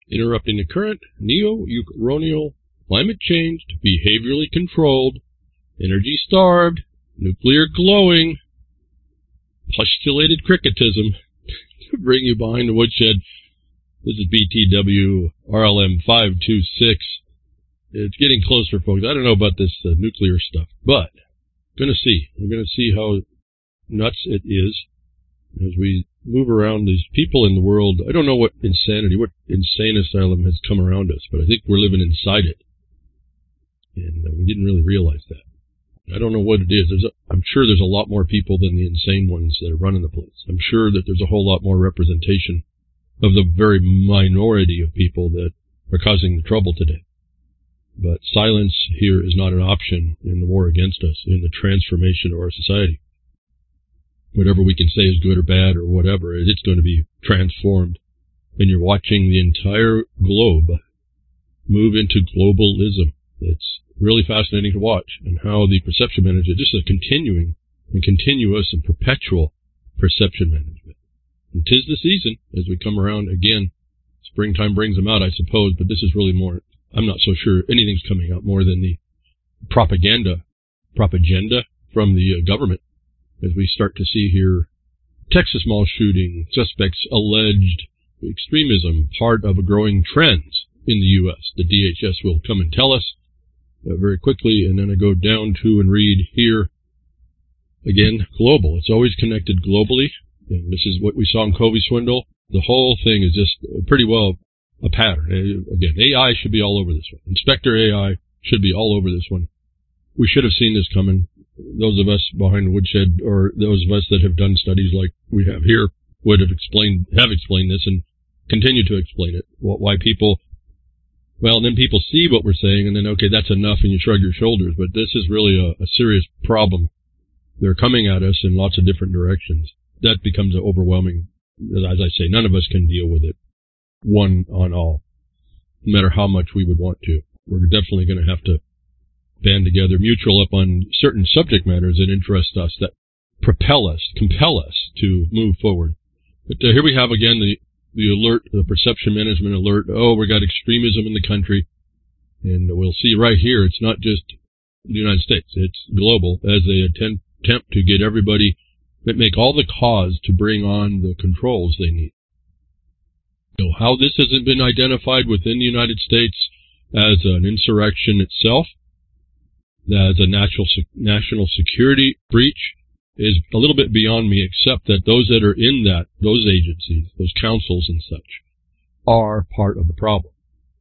interrupting the current neo-Euronial, climate-changed, behaviorally controlled, energy-starved, nuclear glowing, postulated cricketism to bring you behind the woodshed. This is BTW RLM 526. It's getting closer, folks. I don't know about this nuclear stuff, but we're going to see how nuts it is as we move around these people in the world. I don't know what insane asylum has come around us, but I think we're living inside it. And we didn't really realize that. I don't know what it is. I'm sure there's a lot more people than the insane ones that are running the place. I'm sure that there's a whole lot more representation of the very minority of people that are causing the trouble today. But silence here is not an option in the war against us, in the transformation of our society. Whatever we can say is good or bad or whatever, it's going to be transformed. And you're watching the entire globe move into globalism. It's really fascinating to watch, and how the perception management, this is a continuing and continuous and perpetual perception management. And 'tis the season as we come around again. Springtime brings them out, I suppose, but this is really more, I'm not so sure anything's coming out more than the propaganda from the government, as we start to see here Texas mall shooting, suspects alleged extremism, part of a growing trends in the U.S. The DHS will come and tell us very quickly, and then I go down to and read here, again, global. It's always connected globally, and this is what we saw in Covey Swindle. The whole thing is just pretty well a pattern. Again, AI should be all over this one. Inspector AI should be all over this one. We should have seen this coming. Those of us behind the woodshed, or those of us that have done studies like we have here, would have explained this and continue to explain it. Why people... Well, then people see what we're saying, and then, okay, that's enough, and you shrug your shoulders. But this is really a serious problem. They're coming at us in lots of different directions. That becomes overwhelming. As I say, none of us can deal with it one on all, no matter how much we would want to. We're definitely going to have to band together, mutual up on certain subject matters that interest us, that propel us, compel us to move forward. But here we have, again, the alert, the perception management alert. Oh, we got extremism in the country. And we'll see right here, it's not just the United States, it's global, as they attempt to get everybody, make all the cause to bring on the controls they need. So how this hasn't been identified within the United States as an insurrection itself, as a national security breach, is a little bit beyond me, except that those that are in those agencies, those councils and such, are part of the problem.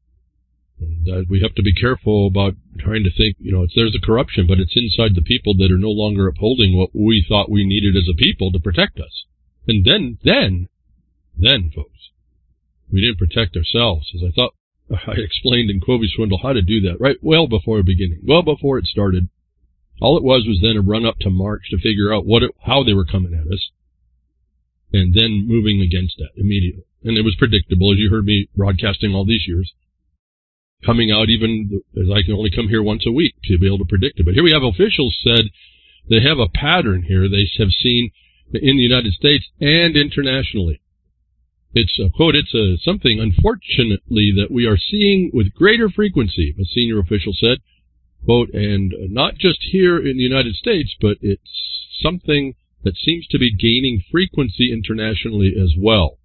And we have to be careful about trying to think, there's a corruption, but it's inside the people that are no longer upholding what we thought we needed as a people to protect us. And then, folks, we didn't protect ourselves, as I thought I explained in Covey Swindle how to do that, right? Well before it started. All it was then a run up to March to figure out how they were coming at us, and then moving against that immediately. And it was predictable, as you heard me broadcasting all these years, coming out even as I can only come here once a week to be able to predict it. But here we have officials said they have a pattern here they have seen in the United States and internationally. It's a quote, it's something, unfortunately, that we are seeing with greater frequency, a senior official said. Quote, and not just here in the United States, but it's something that seems to be gaining frequency internationally as well.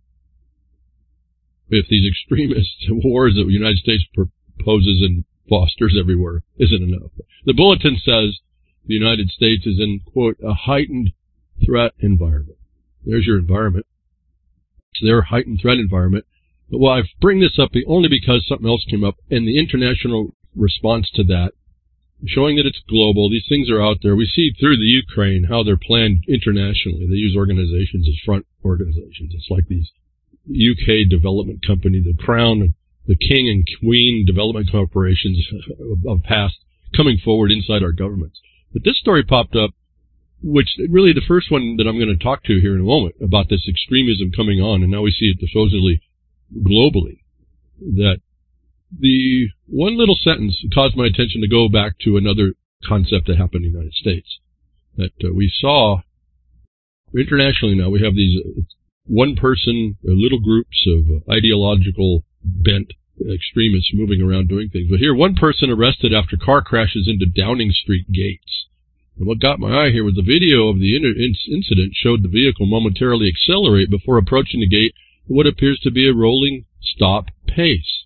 If these extremist wars that the United States proposes and fosters everywhere isn't enough. The bulletin says the United States is in, quote, a heightened threat environment. There's your environment. It's their heightened threat environment. But well, I bring this up only because something else came up, and the international response to that, showing that it's global. These things are out there. We see through the Ukraine how they're planned internationally. They use organizations as front organizations. It's like these UK development company, the Crown, the King and Queen development corporations of past coming forward inside our governments. But this story popped up, which really the first one that I'm going to talk to here in a moment about this extremism coming on, and now we see it supposedly globally, that the one little sentence caused my attention to go back to another concept that happened in the United States that we saw internationally. Now we have these one person, little groups of ideological bent extremists moving around doing things. But here, one person arrested after car crashes into Downing Street gates. And what got my eye here was the video of the incident showed the vehicle momentarily accelerate before approaching the gate at what appears to be a rolling stop pace.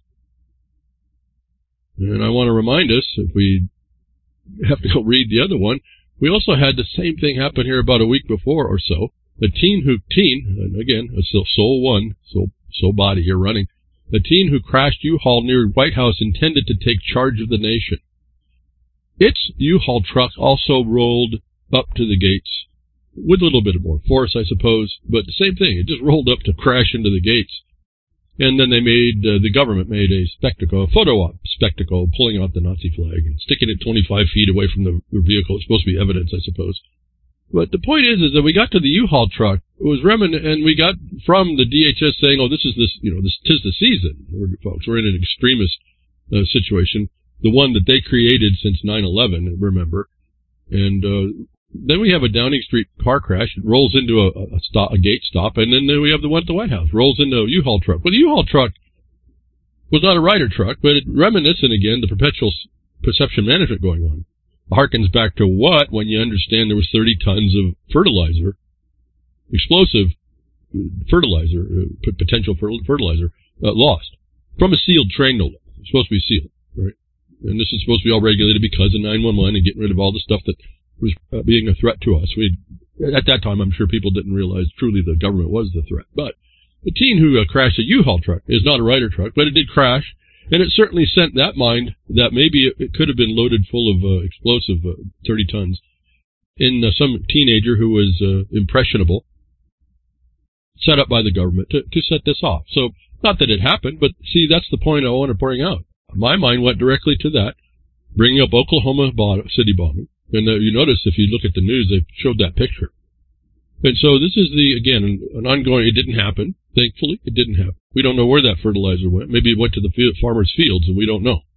And I want to remind us, if we have to go read the other one, we also had the same thing happen here about a week before or so. A teen, and again, a soul body here running, a teen who crashed U-Haul near White House intended to take charge of the nation. Its U-Haul truck also rolled up to the gates with a little bit more force, I suppose, but the same thing. It just rolled up to crash into the gates. And then the government made a photo op spectacle, pulling out the Nazi flag and sticking it 25 feet away from the vehicle. It's supposed to be evidence, I suppose. But the point is that we got to the U-Haul truck. It was and we got from the DHS saying, "Oh, tis the season, folks. We're in an extremist situation, the one that they created since 9/11. Remember?" And then we have a Downing Street car crash. It rolls into a gate stop, and then we have the one at the White House rolls into a U-Haul truck. Well, the U-Haul truck was not a Ryder truck, but it reminiscent again the perpetual perception management going on. Harkens back to what when you understand there was 30 tons of fertilizer, explosive fertilizer, potential fertilizer, lost from a sealed train. No, it's supposed to be sealed, right? And this is supposed to be all regulated because of 911 and getting rid of all the stuff that was being a threat to us. At that time, I'm sure people didn't realize truly the government was the threat. But the teen who crashed a U-Haul truck is not a Ryder truck, but it did crash. And it certainly sent that mind that maybe it could have been loaded full of explosive 30 tons in some teenager who was impressionable, set up by the government to set this off. So not that it happened, but see, that's the point I want to bring out. My mind went directly to that, bringing up Oklahoma city bombing. And you notice if you look at the news, they showed that picture. And so this is an ongoing, it didn't happen. Thankfully, it didn't happen. We don't know where that fertilizer went. Maybe it went to the farmers' fields, and we don't know.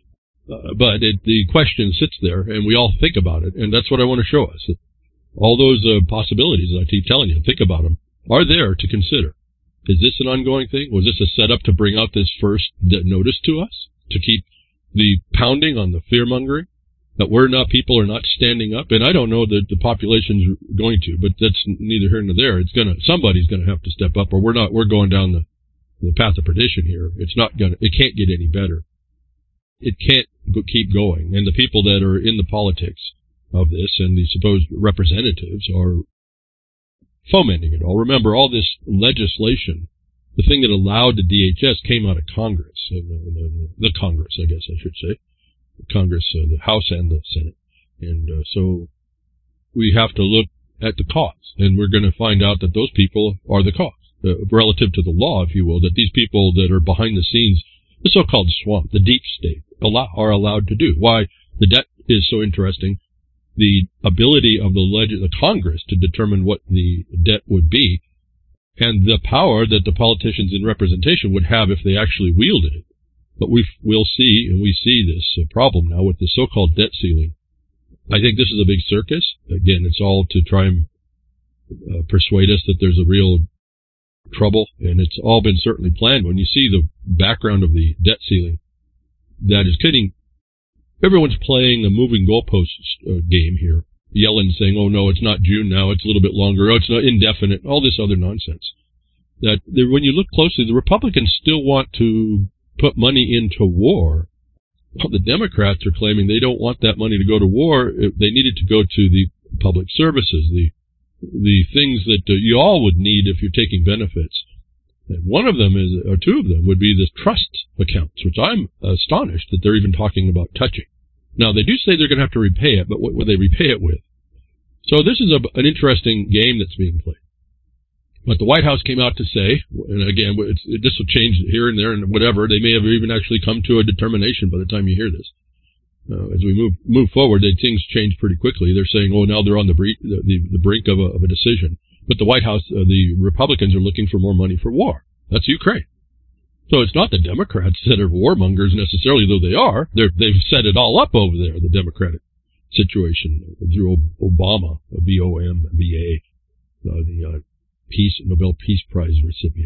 But the question sits there, and we all think about it, and that's what I want to show us. All those possibilities that I keep telling you, think about them, are there to consider. Is this an ongoing thing? Was this a setup to bring out this first notice to us, to keep the pounding on the fear-mongering? That people are not standing up, and I don't know that the population's going to, but that's neither here nor there. Somebody's gonna have to step up, or we're going down the path of perdition here. It can't get any better. It can't keep going, and the people that are in the politics of this and the supposed representatives are fomenting it all. Remember, all this legislation, the thing that allowed the DHS came out of Congress, the Congress, I guess I should say. Congress, the House and the Senate. And so we have to look at the cause, and we're going to find out that those people are the cause, relative to the law, if you will, that these people that are behind the scenes, the so-called swamp, the deep state, are allowed to do. Why the debt is so interesting, the ability of the Congress to determine what the debt would be, and the power that the politicians in representation would have if they actually wielded it. But we'll see, and we see this problem now with the so-called debt ceiling. I think this is a big circus. Again, it's all to try and persuade us that there's a real trouble, and it's all been certainly planned. When you see the background of the debt ceiling, that is kidding. Everyone's playing a moving goalposts game here. Yellen saying, "Oh no, it's not June now; it's a little bit longer. Oh, it's not indefinite." All this other nonsense. When you look closely, the Republicans still want to put money into war. Well, the Democrats are claiming they don't want that money to go to war. They need it to go to the public services, the things that you all would need if you're taking benefits. And one of them or two of them would be the trust accounts, which I'm astonished that they're even talking about touching. Now, they do say they're going to have to repay it, but what will they repay it with? So this is an interesting game that's being played. But the White House came out to say, and again, this will change here and there and whatever. They may have even actually come to a determination by the time you hear this. As we move forward, things change pretty quickly. They're saying, "Oh, now they're on the brink of a decision." But the White House, the Republicans are looking for more money for war. That's Ukraine. So it's not the Democrats that are warmongers necessarily, though they are. They've set it all up over there, the Democratic situation through Obama, BOMBA, the Nobel Peace Prize recipient.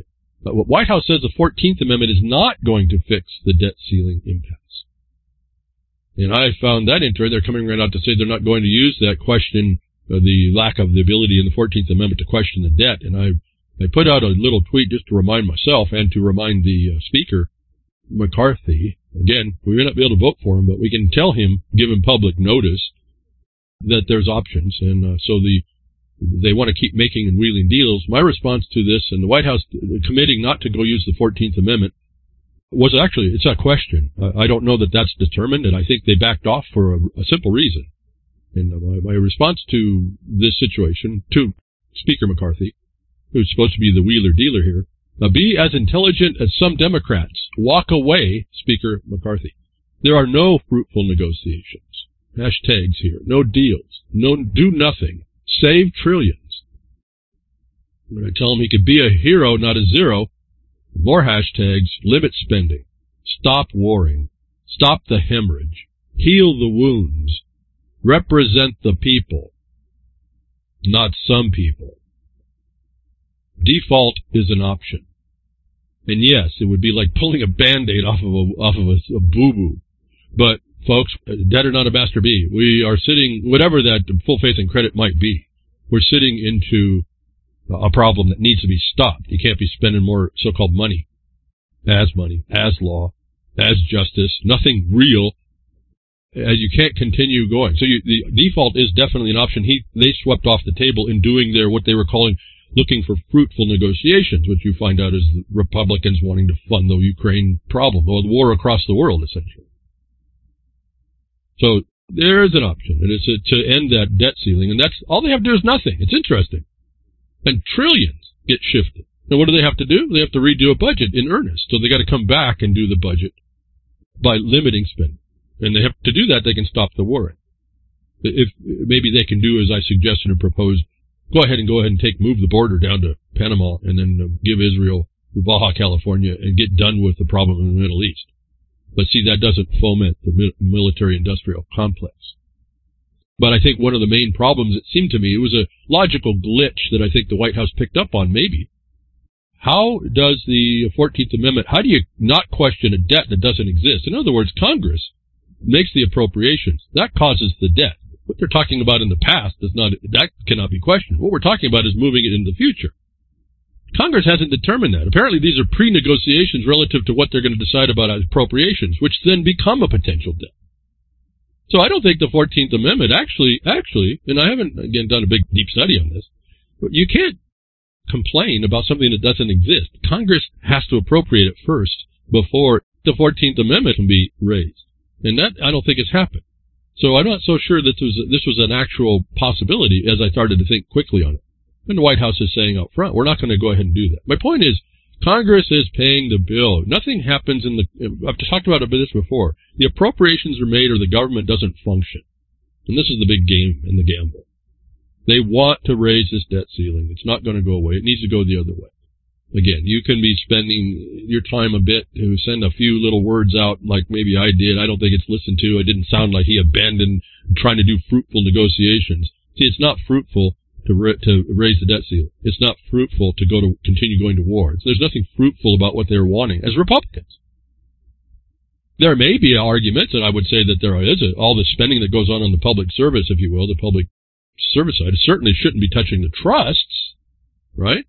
But what White House says the 14th Amendment is not going to fix the debt ceiling impasse. And I found that interesting. They're coming right out to say they're not going to use that question, the lack of the ability in the 14th Amendment to question the debt. And I put out a little tweet just to remind myself and to remind the Speaker, McCarthy. Again, we may not be able to vote for him, but we can tell him, give him public notice that there's options. And so they want to keep making and wheeling deals. My response to this, and the White House committing not to go use the 14th Amendment, was actually, it's a question. I don't know that that's determined, and I think they backed off for a simple reason. And my response to this situation, to Speaker McCarthy, who's supposed to be the wheeler-dealer here, be as intelligent as some Democrats. Walk away, Speaker McCarthy. There are no fruitful negotiations. Hashtags here. No deals. No, do nothing. Save trillions. When I tell him he could be a hero, not a zero, more hashtags, limit spending, stop warring, stop the hemorrhage, heal the wounds, represent the people, not some people. Default is an option. And yes, it would be like pulling a Band-Aid off of a boo-boo. But, folks, debt or not a master B, we are sitting, whatever that full faith and credit might be, we're sitting into a problem that needs to be stopped. You can't be spending more so-called money, as law, as justice, nothing real. You can't continue going. So the default is definitely an option. They swept off the table in doing what they were calling looking for fruitful negotiations, which you find out is the Republicans wanting to fund the Ukraine problem, or the war across the world, essentially. So there is an option, and it's to end that debt ceiling, and that's all they have to do is nothing. It's interesting. And trillions get shifted. Now, what do they have to do? They have to redo a budget in earnest. So they got to come back and do the budget by limiting spending. And they have to do that, they can stop the war. If maybe they can do as I suggested and proposed, go ahead and move the border down to Panama and then give Israel Baja California and get done with the problem in the Middle East. But see, that doesn't foment the military-industrial complex. But I think one of the main problems, it seemed to me, it was a logical glitch that I think the White House picked up on, maybe. How does the 14th Amendment, how do you not question a debt that doesn't exist? In other words, Congress makes the appropriations. That causes the debt. What they're talking about in the past that cannot be questioned. What we're talking about is moving it into the future. Congress hasn't determined that. Apparently these are pre-negotiations relative to what they're going to decide about appropriations, which then become a potential debt. So I don't think the 14th Amendment actually, and I haven't, again, done a big, deep study on this, but you can't complain about something that doesn't exist. Congress has to appropriate it first before the 14th Amendment can be raised. And that, I don't think has happened. So I'm not so sure that this was an actual possibility as I started to think quickly on it. And the White House is saying out front, we're not going to go ahead and do that. My point is, Congress is paying the bill. Nothing happens I've talked about this before. The appropriations are made or the government doesn't function. And this is the big game and the gamble. They want to raise this debt ceiling. It's not going to go away. It needs to go the other way. Again, you can be spending your time a bit to send a few little words out like maybe I did. I don't think it's listened to. It didn't sound like he abandoned trying to do fruitful negotiations. See, it's not fruitful to raise the debt ceiling. It's not fruitful to continue going to war. There's nothing fruitful about what they're wanting as Republicans. There may be arguments, and I would say that there is all the spending that goes on the public service, if you will, the public service side, certainly shouldn't be touching the trusts, right?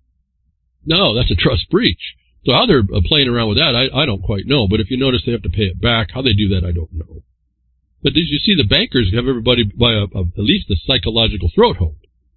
No, that's a trust breach. So how they're playing around with that, I don't quite know. But if you notice they have to pay it back, how they do that, I don't know. But did you see the bankers have everybody by at least a psychological throat hold?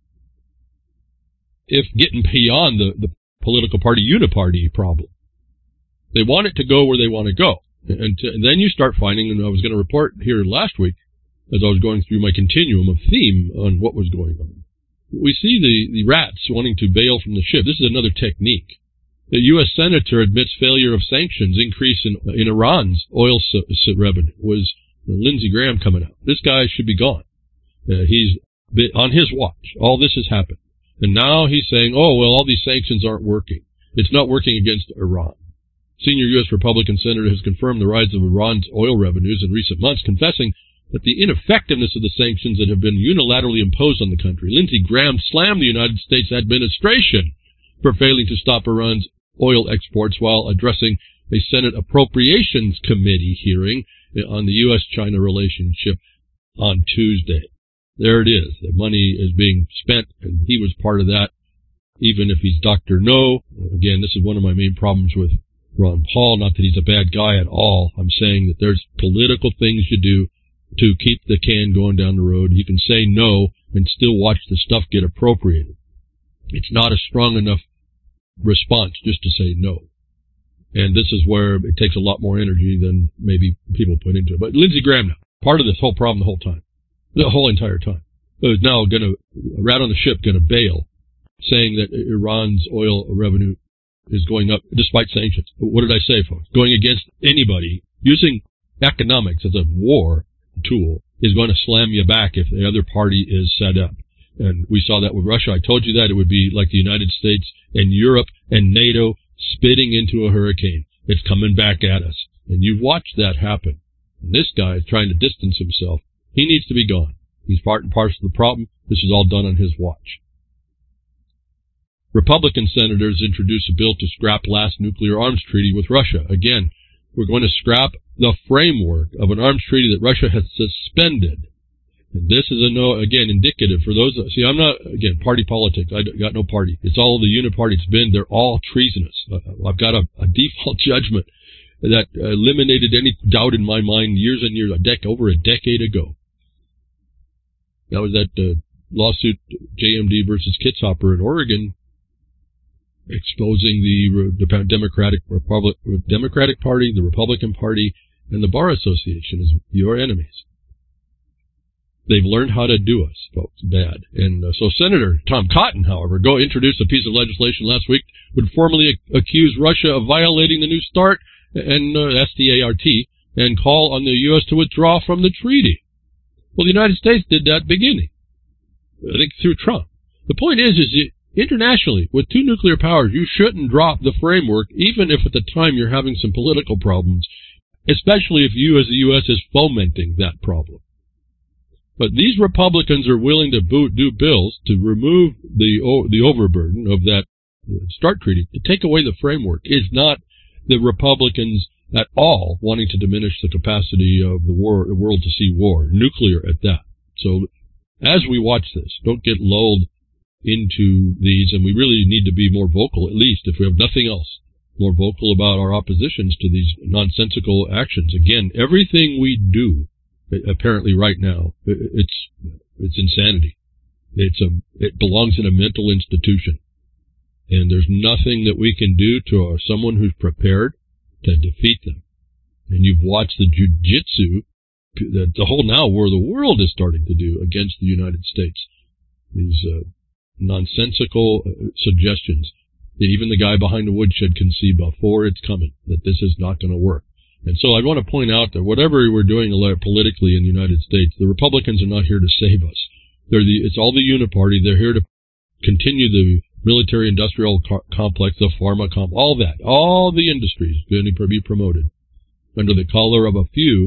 If getting beyond the political party uniparty problem. They want it to go where they want to go. And then you start finding, and I was going to report here last week, as I was going through my continuum of theme on what was going on. We see the rats wanting to bail from the ship. This is another technique. The U.S. Senator admits failure of sanctions increase in Iran's oil revenue. Was Lindsey Graham coming out. This guy should be gone. He's been on his watch. All this has happened. And now he's saying, oh, well, all these sanctions aren't working. It's not working against Iran. Senior U.S. Republican senator has confirmed the rise of Iran's oil revenues in recent months, confessing that the ineffectiveness of the sanctions that have been unilaterally imposed on the country. Lindsey Graham slammed the United States administration for failing to stop Iran's oil exports while addressing a Senate Appropriations Committee hearing on the U.S.-China relationship on Tuesday. There it is. The money is being spent, and he was part of that, even if he's Dr. No. Again, this is one of my main problems with Ron Paul. Not that he's a bad guy at all. I'm saying that there's political things you do to keep the can going down the road. You can say no and still watch the stuff get appropriated. It's not a strong enough response just to say no. And this is where it takes a lot more energy than maybe people put into it. But Lindsey Graham now, part of this whole problem the whole time, the whole entire time, is now going to, rat on the ship, going to bail, saying that Iran's oil revenue is going up despite sanctions. What did I say, folks? Going against anybody, using economics as a war tool, is going to slam you back if the other party is set up. And we saw that with Russia. I told you that it would be like the United States and Europe and NATO spitting into a hurricane. It's coming back at us. And you've watched that happen. And this guy is trying to distance himself. He needs to be gone. He's part and parcel of the problem. This is all done on his watch. Republican senators introduced a bill to scrap last nuclear arms treaty with Russia. Again, we're going to scrap the framework of an arms treaty that Russia has suspended. And this is again, indicative for those, see, I'm not, again, party politics. I got no party. It's all the uniparty it's been. They're all treasonous. I've got a default judgment that eliminated any doubt in my mind years and years, over a decade ago. That was that lawsuit, JMD versus Kitzhaber in Oregon, exposing the Democratic Party, the Republican Party, and the Bar Association as your enemies. They've learned how to do us, folks, bad. And so Senator Tom Cotton, however, introduced a piece of legislation last week, would formally accuse Russia of violating the New START and START and call on the U.S. to withdraw from the treaty. Well, the United States did that beginning, I think, through Trump. The point is internationally, with two nuclear powers, you shouldn't drop the framework, even if at the time you're having some political problems, especially if you as the U.S. is fomenting that problem. But these Republicans are willing to do bills to remove the overburden of that START treaty, to take away the framework. Is not the Republicans at all wanting to diminish the capacity of the world to see war, nuclear at that. So as we watch this, don't get lulled into these, and we really need to be more vocal, at least, if we have nothing else, more vocal about our oppositions to these nonsensical actions. Again, everything we do, apparently right now, it's insanity. It belongs in a mental institution. And there's nothing that we can do to someone who's prepared to defeat them. And you've watched the jujitsu, the whole now where the world is starting to do against the United States. These nonsensical suggestions that even the guy behind the woodshed can see before it's coming, that this is not going to work. And so I want to point out that whatever we're doing politically in the United States, the Republicans are not here to save us. It's all the uniparty. They're here to continue the military-industrial complex, the pharma all the industries going to be promoted under the color of a few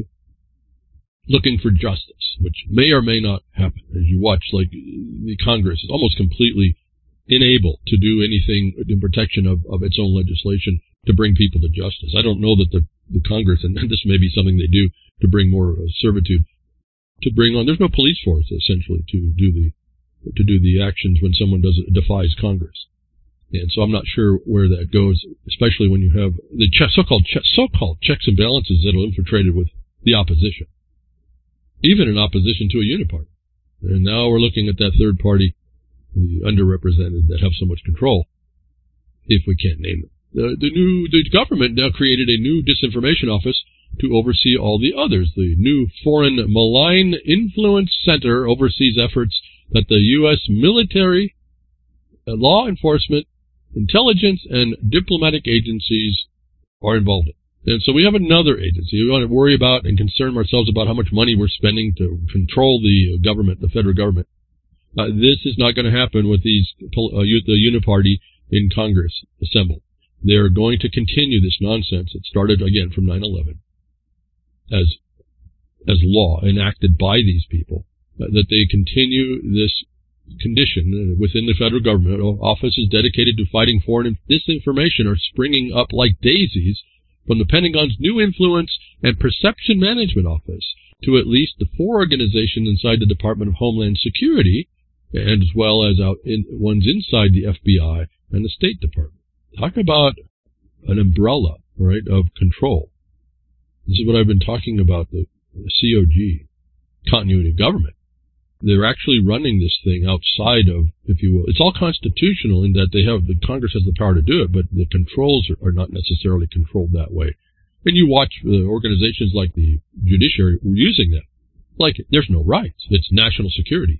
looking for justice, which may or may not happen. As you watch, like, the Congress is almost completely unable to do anything in protection of its own legislation to bring people to justice. I don't know that the Congress, and this may be something they do to bring more servitude, to bring on, there's no police force essentially to do the actions when someone defies Congress. And so I'm not sure where that goes, especially when you have the so-called checks and balances that are infiltrated with the opposition, even in opposition to a uniparty. And now we're looking at that third party, the underrepresented, that have so much control, if we can't name it. The government now created a new disinformation office to oversee all the others. The new Foreign Malign Influence Center oversees efforts that the U.S. military, law enforcement, intelligence, and diplomatic agencies are involved in. And so we have another agency. We want to worry about and concern ourselves about how much money we're spending to control the government, the federal government. This is not going to happen with the uniparty in Congress assembled. They're going to continue this nonsense. It started, again, from 9/11 as law enacted by these people, that they continue this condition within the federal government. Offices dedicated to fighting foreign disinformation are springing up like daisies, from the Pentagon's New Influence and Perception Management Office to at least the 4 organizations inside the Department of Homeland Security, and as well as ones inside the FBI and the State Department. Talk about an umbrella, right, of control. This is what I've been talking about, the COG, continuity of government. They're actually running this thing outside of, if you will, it's all constitutional in that the Congress has the power to do it, but the controls are not necessarily controlled that way. And you watch organizations like the judiciary using that. Like, there's no rights. It's national security.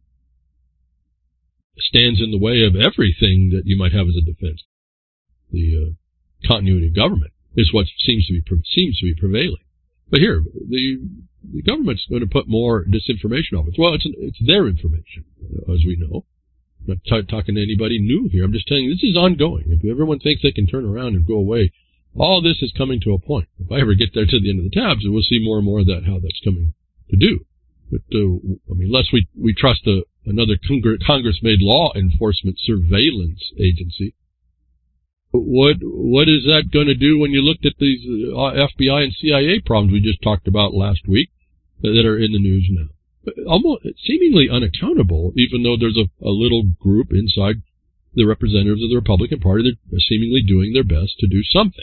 It stands in the way of everything that you might have as a defense. The continuity of government is what seems to be prevailing. But here, the government's going to put more disinformation on it. Well, it's their information, as we know. I'm not talking to anybody new here. I'm just telling you this is ongoing. If everyone thinks they can turn around and go away, all this is coming to a point. If I ever get there to the end of the tabs, we'll see more and more of that, how that's coming to do. But, I mean, unless we trust another Congress-made law enforcement surveillance agency, what is that going to do when you looked at these FBI and CIA problems we just talked about last week that are in the news now? Almost seemingly unaccountable, even though there's a little group inside the representatives of the Republican Party that are seemingly doing their best to do something.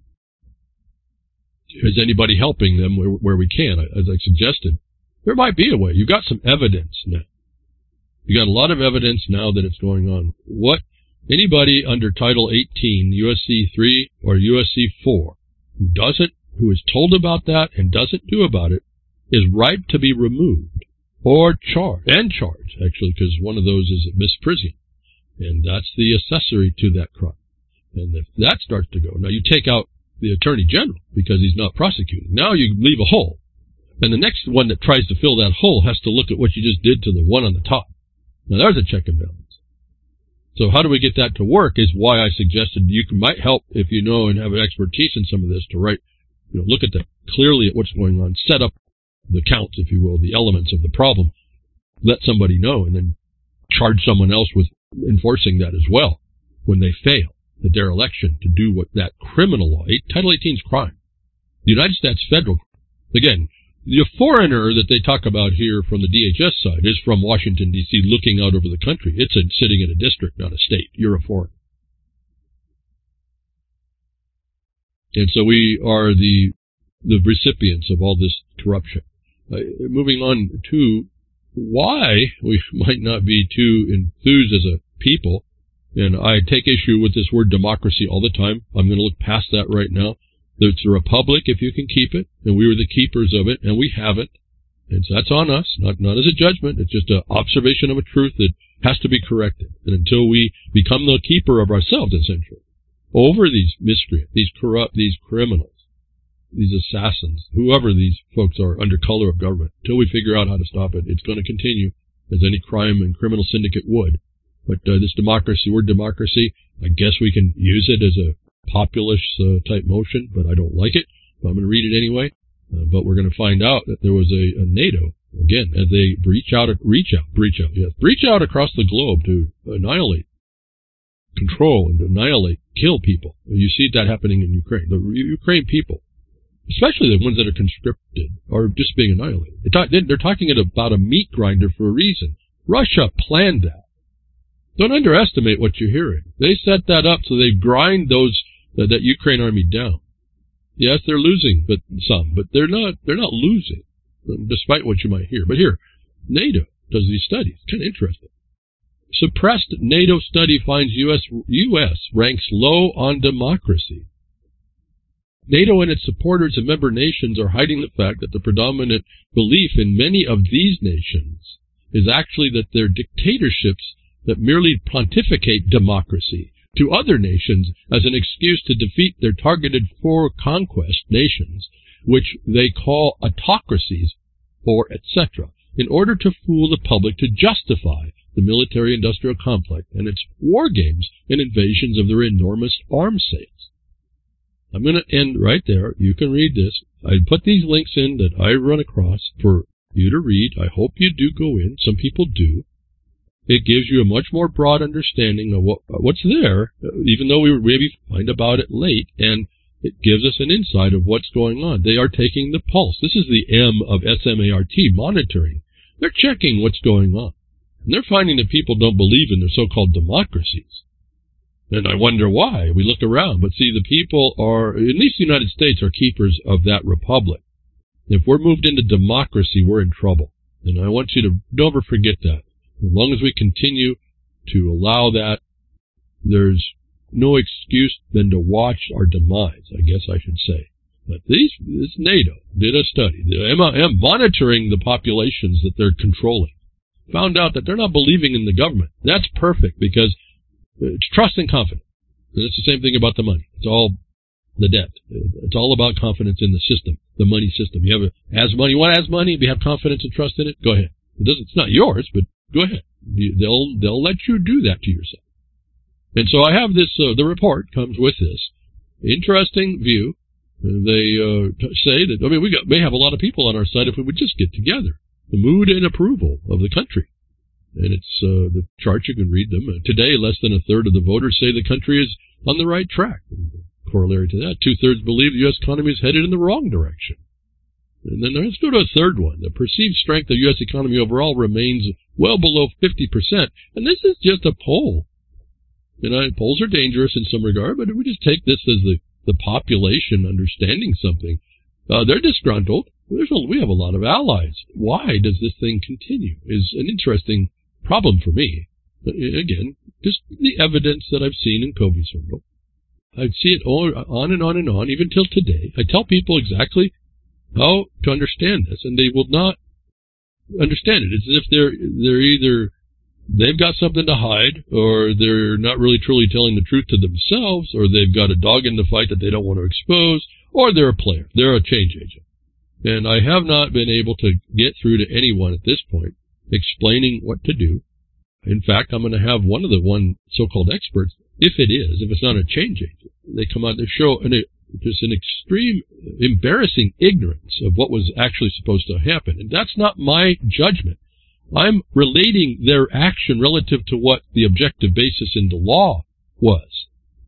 Is anybody helping them where we can? As I suggested, there might be a way. You've got some evidence now. You got a lot of evidence now that it's going on. Anybody under Title 18, USC 3 or USC 4, who is told about that and doesn't do about it, is ripe to be removed or charged, actually, because one of those is misprision, and that's the accessory to that crime. And if that starts to go, now you take out the Attorney General because he's not prosecuting. Now you leave a hole, and the next one that tries to fill that hole has to look at what you just did to the one on the top. Now there's a check and balance. So how do we get that to work is why I suggested might help if you know and have expertise in some of this to look at clearly at what's going on, set up the counts, if you will, the elements of the problem, let somebody know, and then charge someone else with enforcing that as well when they fail the dereliction to do what that criminal law, Title 18 is crime. The United States federal, again, the foreigner that they talk about here from the DHS side is from Washington, D.C., looking out over the country. It's sitting in a district, not a state. You're a foreigner. And so we are the recipients of all this corruption. Moving on to why we might not be too enthused as a people, and I take issue with this word democracy all the time. I'm going to look past that right now. It's a republic if you can keep it, and we were the keepers of it, and we haven't. And so that's on us, not as a judgment. It's just an observation of a truth that has to be corrected. And until we become the keeper of ourselves, essentially, over these miscreants, these corrupt, these criminals, these assassins, whoever these folks are under color of government, until we figure out how to stop it, it's going to continue as any crime and criminal syndicate would. But this democracy, word democracy, I guess we can use it as a populist type motion, but I don't like it. But I'm going to read it anyway. But we're going to find out that there was a NATO, again, as they breach out across the globe to annihilate, control, and annihilate, kill people. You see that happening in Ukraine. The Ukraine people, especially the ones that are conscripted, are just being annihilated. They're talking about a meat grinder for a reason. Russia planned that. Don't underestimate what you're hearing. They set that up so they grind that Ukraine army down. Yes, they're losing, but they're not losing, despite what you might hear. But here, NATO does these studies. Kind of interesting. Suppressed NATO study finds U.S. ranks low on democracy. NATO and its supporters and member nations are hiding the fact that the predominant belief in many of these nations is actually that they're dictatorships that merely pontificate democracy to other nations as an excuse to defeat their targeted for conquest nations, which they call autocracies or etc., in order to fool the public to justify the military-industrial complex and its war games and invasions of their enormous arms sales. I'm going to end right there. You can read this. I put these links in that I run across for you to read. I hope you do go in. Some people do. It gives you a much more broad understanding of what's there, even though we maybe find about it late, and it gives us an insight of what's going on. They are taking the pulse. This is the M of SMART, monitoring. They're checking what's going on. And they're finding that people don't believe in their so-called democracies. And I wonder why. We look around, but see, the people are, at least the United States, are keepers of that republic. If we're moved into democracy, we're in trouble. And I want you to never forget that. As long as we continue to allow that, there's no excuse than to watch our demise, I guess I should say. But this NATO did a study, the MIM, monitoring the populations that they're controlling, found out that they're not believing in the government. That's perfect, because it's trust and confidence. And it's the same thing about the money. It's all the debt. It's all about confidence in the system, the money system. You want as money, if you have confidence and trust in it, go ahead. It's not yours, but go ahead. They'll let you do that to yourself. And so I have this, the report comes with this interesting view. They say that, we may have a lot of people on our side if we would just get together. The mood and approval of the country. And it's the charts, you can read them. Today, less than a third of the voters say the country is on the right track. And corollary to that, 2/3 believe the U.S. economy is headed in the wrong direction. And then let's go to a third one. The perceived strength of the U.S. economy overall remains well below 50%. And this is just a poll. Polls are dangerous in some regard, but if we just take this as the population understanding something, they're disgruntled. We have a lot of allies. Why does this thing continue is an interesting problem for me. Again, just the evidence that I've seen in Covey Circle. I see it on and on and on, even till today. I tell people exactly how to understand this, and they will not understand it. It's as if they're either they've got something to hide, or they're not really truly telling the truth to themselves, or they've got a dog in the fight that they don't want to expose, or they're a player. They're a change agent. And I have not been able to get through to anyone at this point explaining what to do. In fact, I'm going to have one of the so-called experts, if it's not a change agent, they come out and show just an extreme, embarrassing ignorance of what was actually supposed to happen. And that's not my judgment. I'm relating their action relative to what the objective basis in the law was.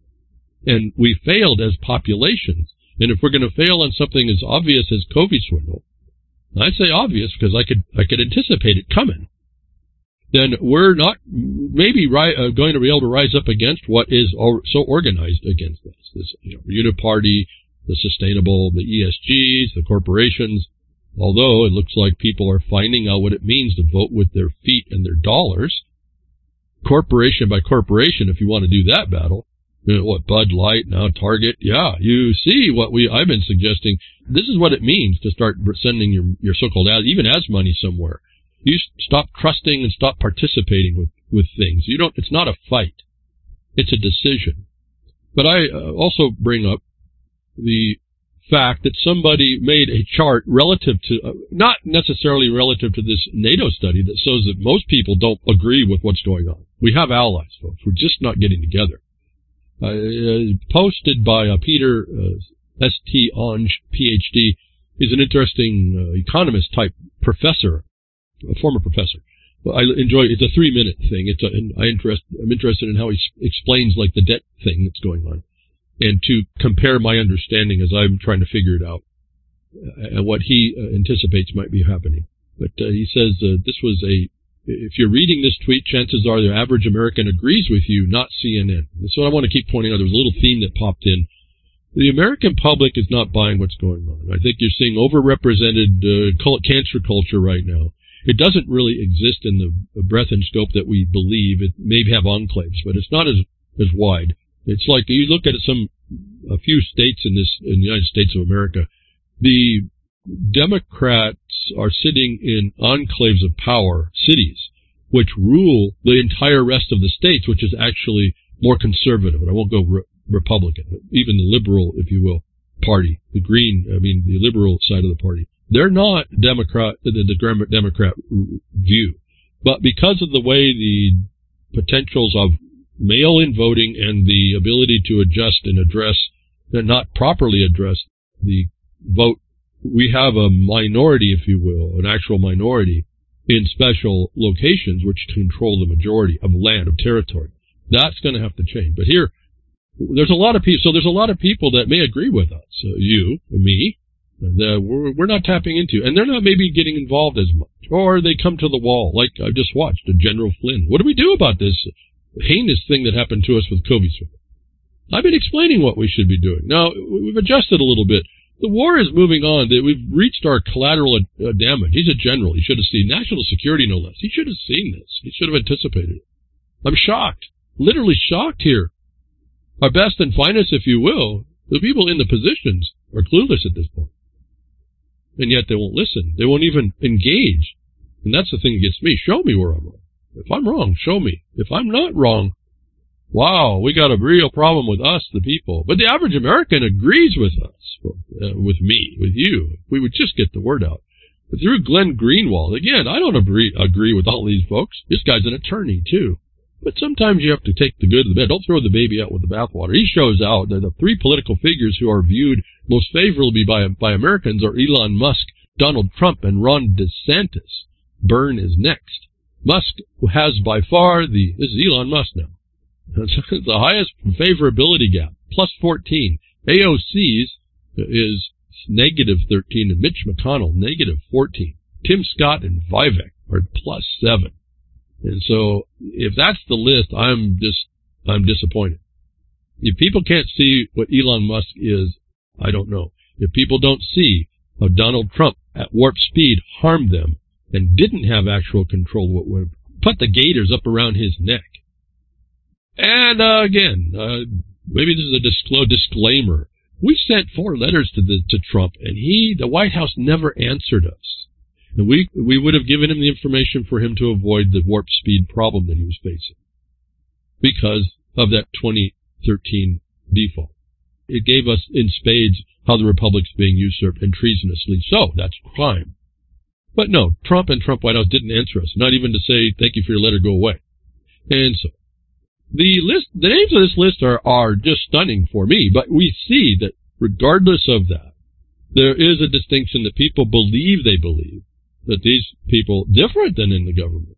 And we failed as populations. And if we're going to fail on something as obvious as Covey swindle, I say obvious because I could anticipate it coming, then we're not maybe going to be able to rise up against what is so organized against us. This Uniparty, the sustainable, the ESGs, the corporations. Although it looks like people are finding out what it means to vote with their feet and their dollars, corporation by corporation, if you want to do that battle. Bud Light, now Target. Yeah, you see what I've been suggesting. This is what it means to start sending your so-called ads, even as money somewhere. You stop trusting and stop participating with things. It's not a fight. It's a decision. But I also bring up the fact that somebody made a chart relative to, not necessarily relative to this NATO study, that shows that most people don't agree with what's going on. We have allies, folks. We're just not getting together. Posted by Peter S.T. Onge, Ph.D. He's an interesting economist-type professor, a former professor. Well, it's a 3-minute thing. I'm interested in how he explains like the debt thing that's going on, and to compare my understanding as I'm trying to figure it out, and what he anticipates might be happening. But he says this was if you're reading this tweet, chances are the average American agrees with you, not CNN. That's what I want to keep pointing out. There was a little theme that popped in. The American public is not buying what's going on. I think you're seeing overrepresented cancer culture right now. It doesn't really exist in the breadth and scope that we believe. It may have enclaves, but it's not as wide. It's like you look at a few states in the United States of America. The Democrats are sitting in enclaves of power, cities, which rule the entire rest of the states, which is actually more conservative. And I won't go Republican, even the liberal, if you will, party, the liberal side of the party. They're not Democrat, the Democrat view. But because of the way the potentials of mail-in voting and the ability to adjust and address, not properly address the vote, we have a minority, if you will, an actual minority in special locations which control the majority of land, of territory. That's going to have to change. But here, there's a lot of people. So there's a lot of people that may agree with us, you, me, that we're not tapping into, and they're not maybe getting involved as much, or they come to the wall, like I just watched, General Flynn. What do we do about this heinous thing that happened to us with Kobe Swim? I've been explaining what we should be doing. Now, we've adjusted a little bit. The war is moving on. We've reached our collateral damage. He's a general. He should have seen national security, no less. He should have seen this. He should have anticipated it. I'm shocked, literally shocked here. Our best and finest, if you will, the people in the positions are clueless at this point. And yet they won't listen. They won't even engage. And that's the thing that gets me. Show me where I'm wrong. If I'm wrong, show me. If I'm not wrong, wow, we got a real problem with us, the people. But the average American agrees with us, with me, with you. If we would just get the word out. But through Glenn Greenwald, again, I don't agree with all these folks. This guy's an attorney, too. But sometimes you have to take the good and the bad. Don't throw the baby out with the bathwater. He shows out that the three political figures who are viewed most favorably by Americans are Elon Musk, Donald Trump, and Ron DeSantis. Byrne is next. Musk has by far this is Elon Musk now. The highest favorability gap, plus 14. AOC's is negative 13, and Mitch McConnell, negative 14. Tim Scott and Vivek are plus 7. And so, if that's the list, I'm disappointed. If people can't see what Elon Musk is, I don't know. If people don't see how Donald Trump at warp speed harmed them and didn't have actual control, what would put the gaiters up around his neck. And again, maybe this is a disclaimer. We sent 4 letters to Trump, and the White House never answered us. And we would have given him the information for him to avoid the warp speed problem that he was facing because of that 2013 default. It gave us in spades how the Republic's being usurped and treasonously so. That's crime. But no, Trump and Trump White House didn't answer us, not even to say, thank you for your letter, go away. And so, the names of this list are just stunning for me, but we see that regardless of that, there is a distinction that people believe they believe, that these people, different than in the government,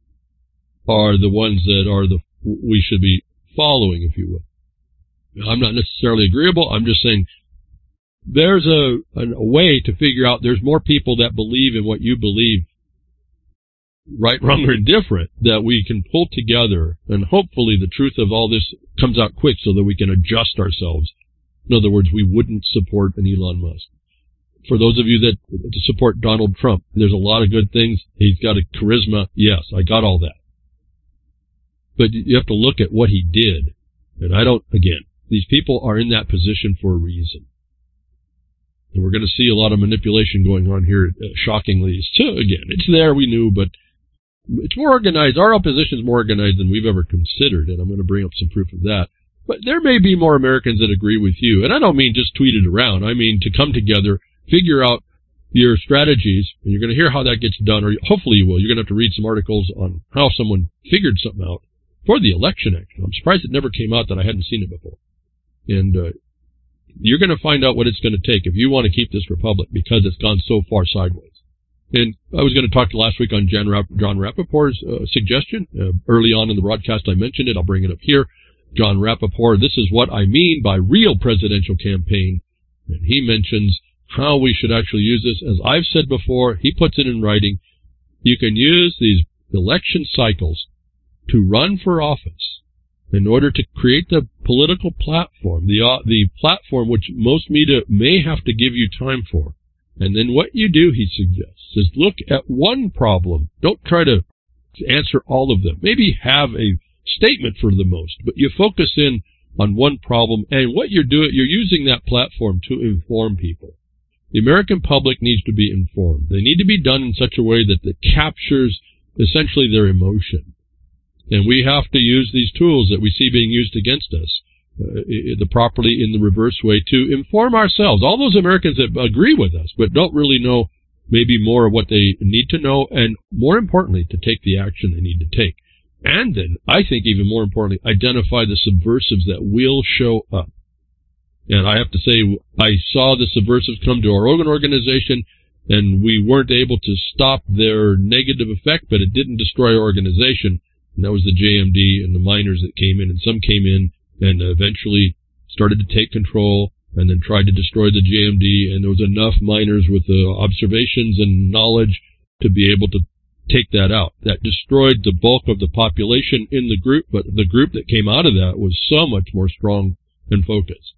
are the ones that we should be following, if you will. I'm not necessarily agreeable. I'm just saying there's a way to figure out there's more people that believe in what you believe, right, wrong, or indifferent, that we can pull together, and hopefully the truth of all this comes out quick so that we can adjust ourselves. In other words, we wouldn't support an Elon Musk. For those of you that support Donald Trump, there's a lot of good things. He's got a charisma. Yes, I got all that. But you have to look at what he did. And again, these people are in that position for a reason. And we're going to see a lot of manipulation going on here, shockingly. So again, it's there, we knew, but it's more organized. Our opposition is more organized than we've ever considered, and I'm going to bring up some proof of that. But there may be more Americans that agree with you. And I don't mean just tweet it around. I mean to come together, figure out your strategies, and you're going to hear how that gets done, or hopefully you will. You're going to have to read some articles on how someone figured something out for the election, actually. I'm surprised it never came out that I hadn't seen it before. And you're going to find out what it's going to take if you want to keep this republic, because it's gone so far sideways. And I was going to talk last week on John Rappaport's suggestion. Early on in the broadcast, I mentioned it. I'll bring it up here. John Rappaport, this is what I mean by real presidential campaign. And he mentions how we should actually use this. As I've said before, he puts it in writing. You can use these election cycles to run for office in order to create the political platform, the platform which most media may have to give you time for. And then what you do, he suggests, is look at one problem. Don't try to answer all of them. Maybe have a statement for the most, but you focus in on one problem, and what you're doing, you're using that platform to inform people. The American public needs to be informed. They need to be done in such a way that it captures essentially their emotion. And we have to use these tools that we see being used against us properly in the reverse way to inform ourselves. All those Americans that agree with us but don't really know maybe more of what they need to know, and more importantly, to take the action they need to take. And then, I think even more importantly, identify the subversives that will show up. And I have to say, I saw the subversives come to our own organization, And we weren't able to stop their negative effect, but it didn't destroy our organization. And that was the JMD and the miners that came in, and some came in and eventually started to take control and then tried to destroy the JMD, and there was enough miners with the observations and knowledge to be able to take that out. That destroyed the bulk of the population in the group, but the group that came out of that was so much more strong and focused.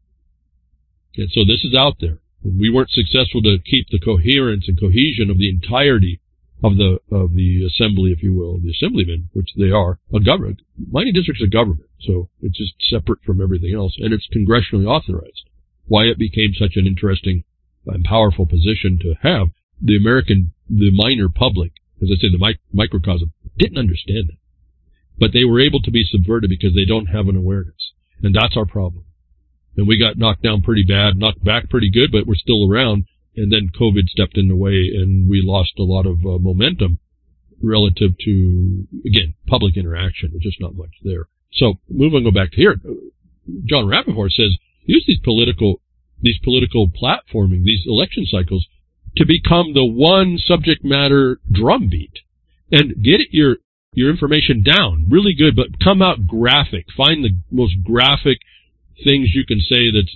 And so this is out there. And we weren't successful to keep the coherence and cohesion of the entirety of the assembly, if you will, the assemblymen, which they are. A government. Mining district's a government, so it's just separate from everything else, and it's congressionally authorized. Why it became such an interesting and powerful position to have. The miner public, as I say, the microcosm, didn't understand it. But they were able to be subverted because they don't have an awareness. And that's our problem. And we got knocked down pretty bad, knocked back pretty good, but we're still around. And then COVID stepped in the way, and we lost a lot of momentum relative to, again, public interaction. There's just not much there. So, go back to here. John Rappaport says, use these political platforming, these election cycles, to become the one subject matter drumbeat, and get your information down really good, but come out graphic. Find the most graphic things you can say that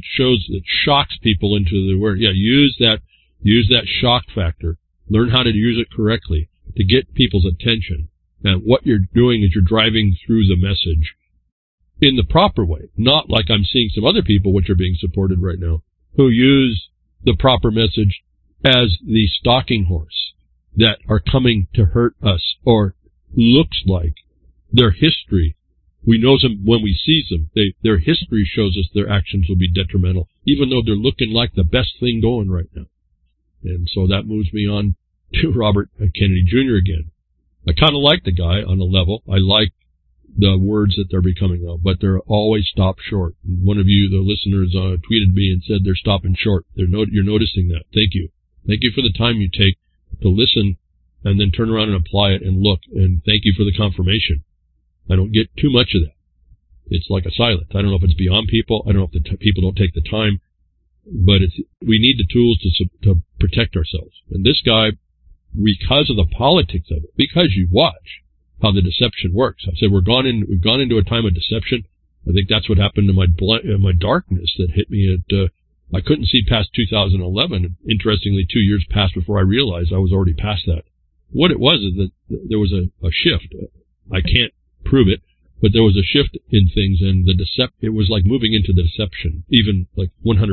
shocks people into the word. Yeah, use that shock factor. Learn how to use it correctly to get people's attention. And what you're doing is you're driving through the message in the proper way, not like I'm seeing some other people, which are being supported right now, who use the proper message as the stalking horse that are coming to hurt us, or looks like their history. We know them when we see them. Their history shows us their actions will be detrimental, even though they're looking like the best thing going right now. And so that moves me on to Robert Kennedy Jr. again. I kind of like the guy on a level. I like the words that they're becoming of, but they're always stopped short. One of you, the listeners, tweeted me and said they're stopping short. You're noticing that. Thank you. Thank you for the time you take to listen and then turn around and apply it and look. And thank you for the confirmation. I don't get too much of that. It's like a silence. I don't know if it's beyond people. I don't know if people don't take the time, but we need the tools to protect ourselves. And this guy, because of the politics of it, because you watch how the deception works. I said we've gone into a time of deception. I think that's what happened to my darkness that hit me at. I couldn't see past 2011. Interestingly, 2 years passed before I realized I was already past that. What it was is that there was a shift. I can't prove it, but there was a shift in things, and it was like moving into the deception, even like 100%.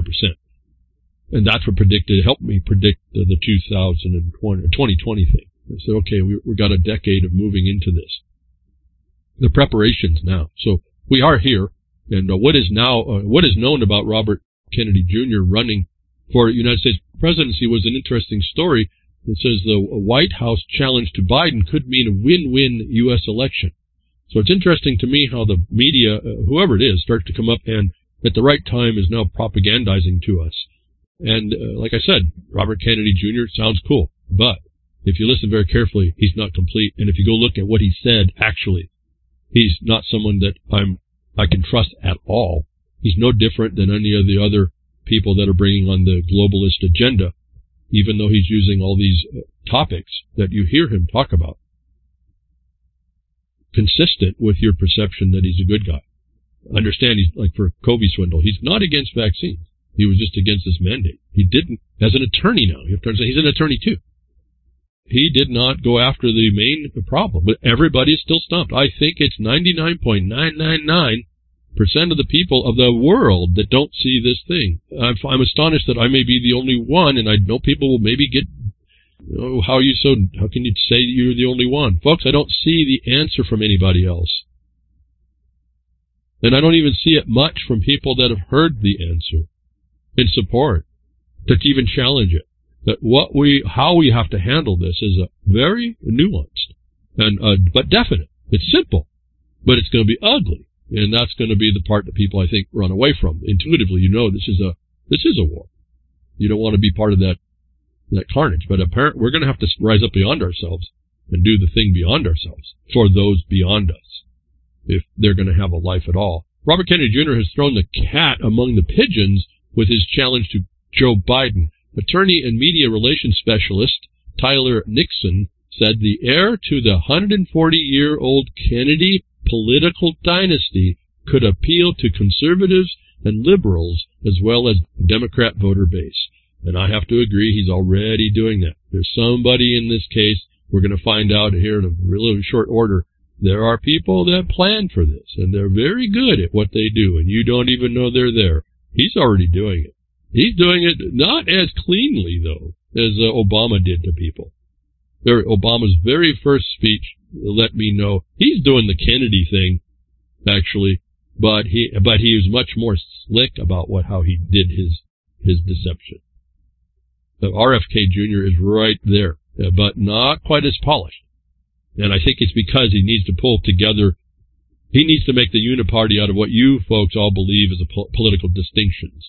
And that's what helped me predict the 2020 thing. I said, okay, we got a decade of moving into this. The preparations now. So we are here, and what is known about Robert Kennedy Jr. running for United States presidency was an interesting story. It says the White House challenge to Biden could mean a win-win U.S. election. So it's interesting to me how the media, whoever it is, starts to come up and at the right time is now propagandizing to us. And like I said, Robert Kennedy Jr. sounds cool, but if you listen very carefully, he's not complete. And if you go look at what he said, actually, he's not someone that I can trust at all. He's no different than any of the other people that are bringing on the globalist agenda, even though he's using all these topics that you hear him talk about, consistent with your perception that he's a good guy. Understand, he's like for COVID swindle, he's not against vaccines. He was just against this mandate. He didn't, as an attorney now, you have to understand, he's an attorney too. He did not go after the main problem, but everybody is still stumped. I think it's 99.999% of the people of the world that don't see this thing. I'm astonished that I may be the only one, and I know people will maybe get, how can you say you're the only one? Folks, I don't see the answer from anybody else. And I don't even see it much from people that have heard the answer in support, to even challenge it. That how we have to handle this is a very nuanced and but definite. It's simple, but it's going to be ugly, and that's going to be the part that people I think run away from intuitively. This is a war. You don't want to be part of that carnage. But apparently, we're going to have to rise up beyond ourselves and do the thing beyond ourselves for those beyond us, if they're going to have a life at all. Robert Kennedy Jr. has thrown the cat among the pigeons with his challenge to Joe Biden. Attorney and media relations specialist Tyler Nixon said the heir to the 140-year-old Kennedy political dynasty could appeal to conservatives and liberals as well as the Democrat voter base. And I have to agree, he's already doing that. There's somebody in this case, we're going to find out here in a really short order. There are people that plan for this, and they're very good at what they do, and you don't even know they're there. He's already doing it. He's doing it not as cleanly, though, as Obama did to people. Obama's very first speech let me know he's doing the Kennedy thing, actually, but he was much more slick about how he did his deception. RFK Jr. is right there, but not quite as polished. And I think it's because he needs to pull together, he needs to make the uniparty out of what you folks all believe is political distinctions.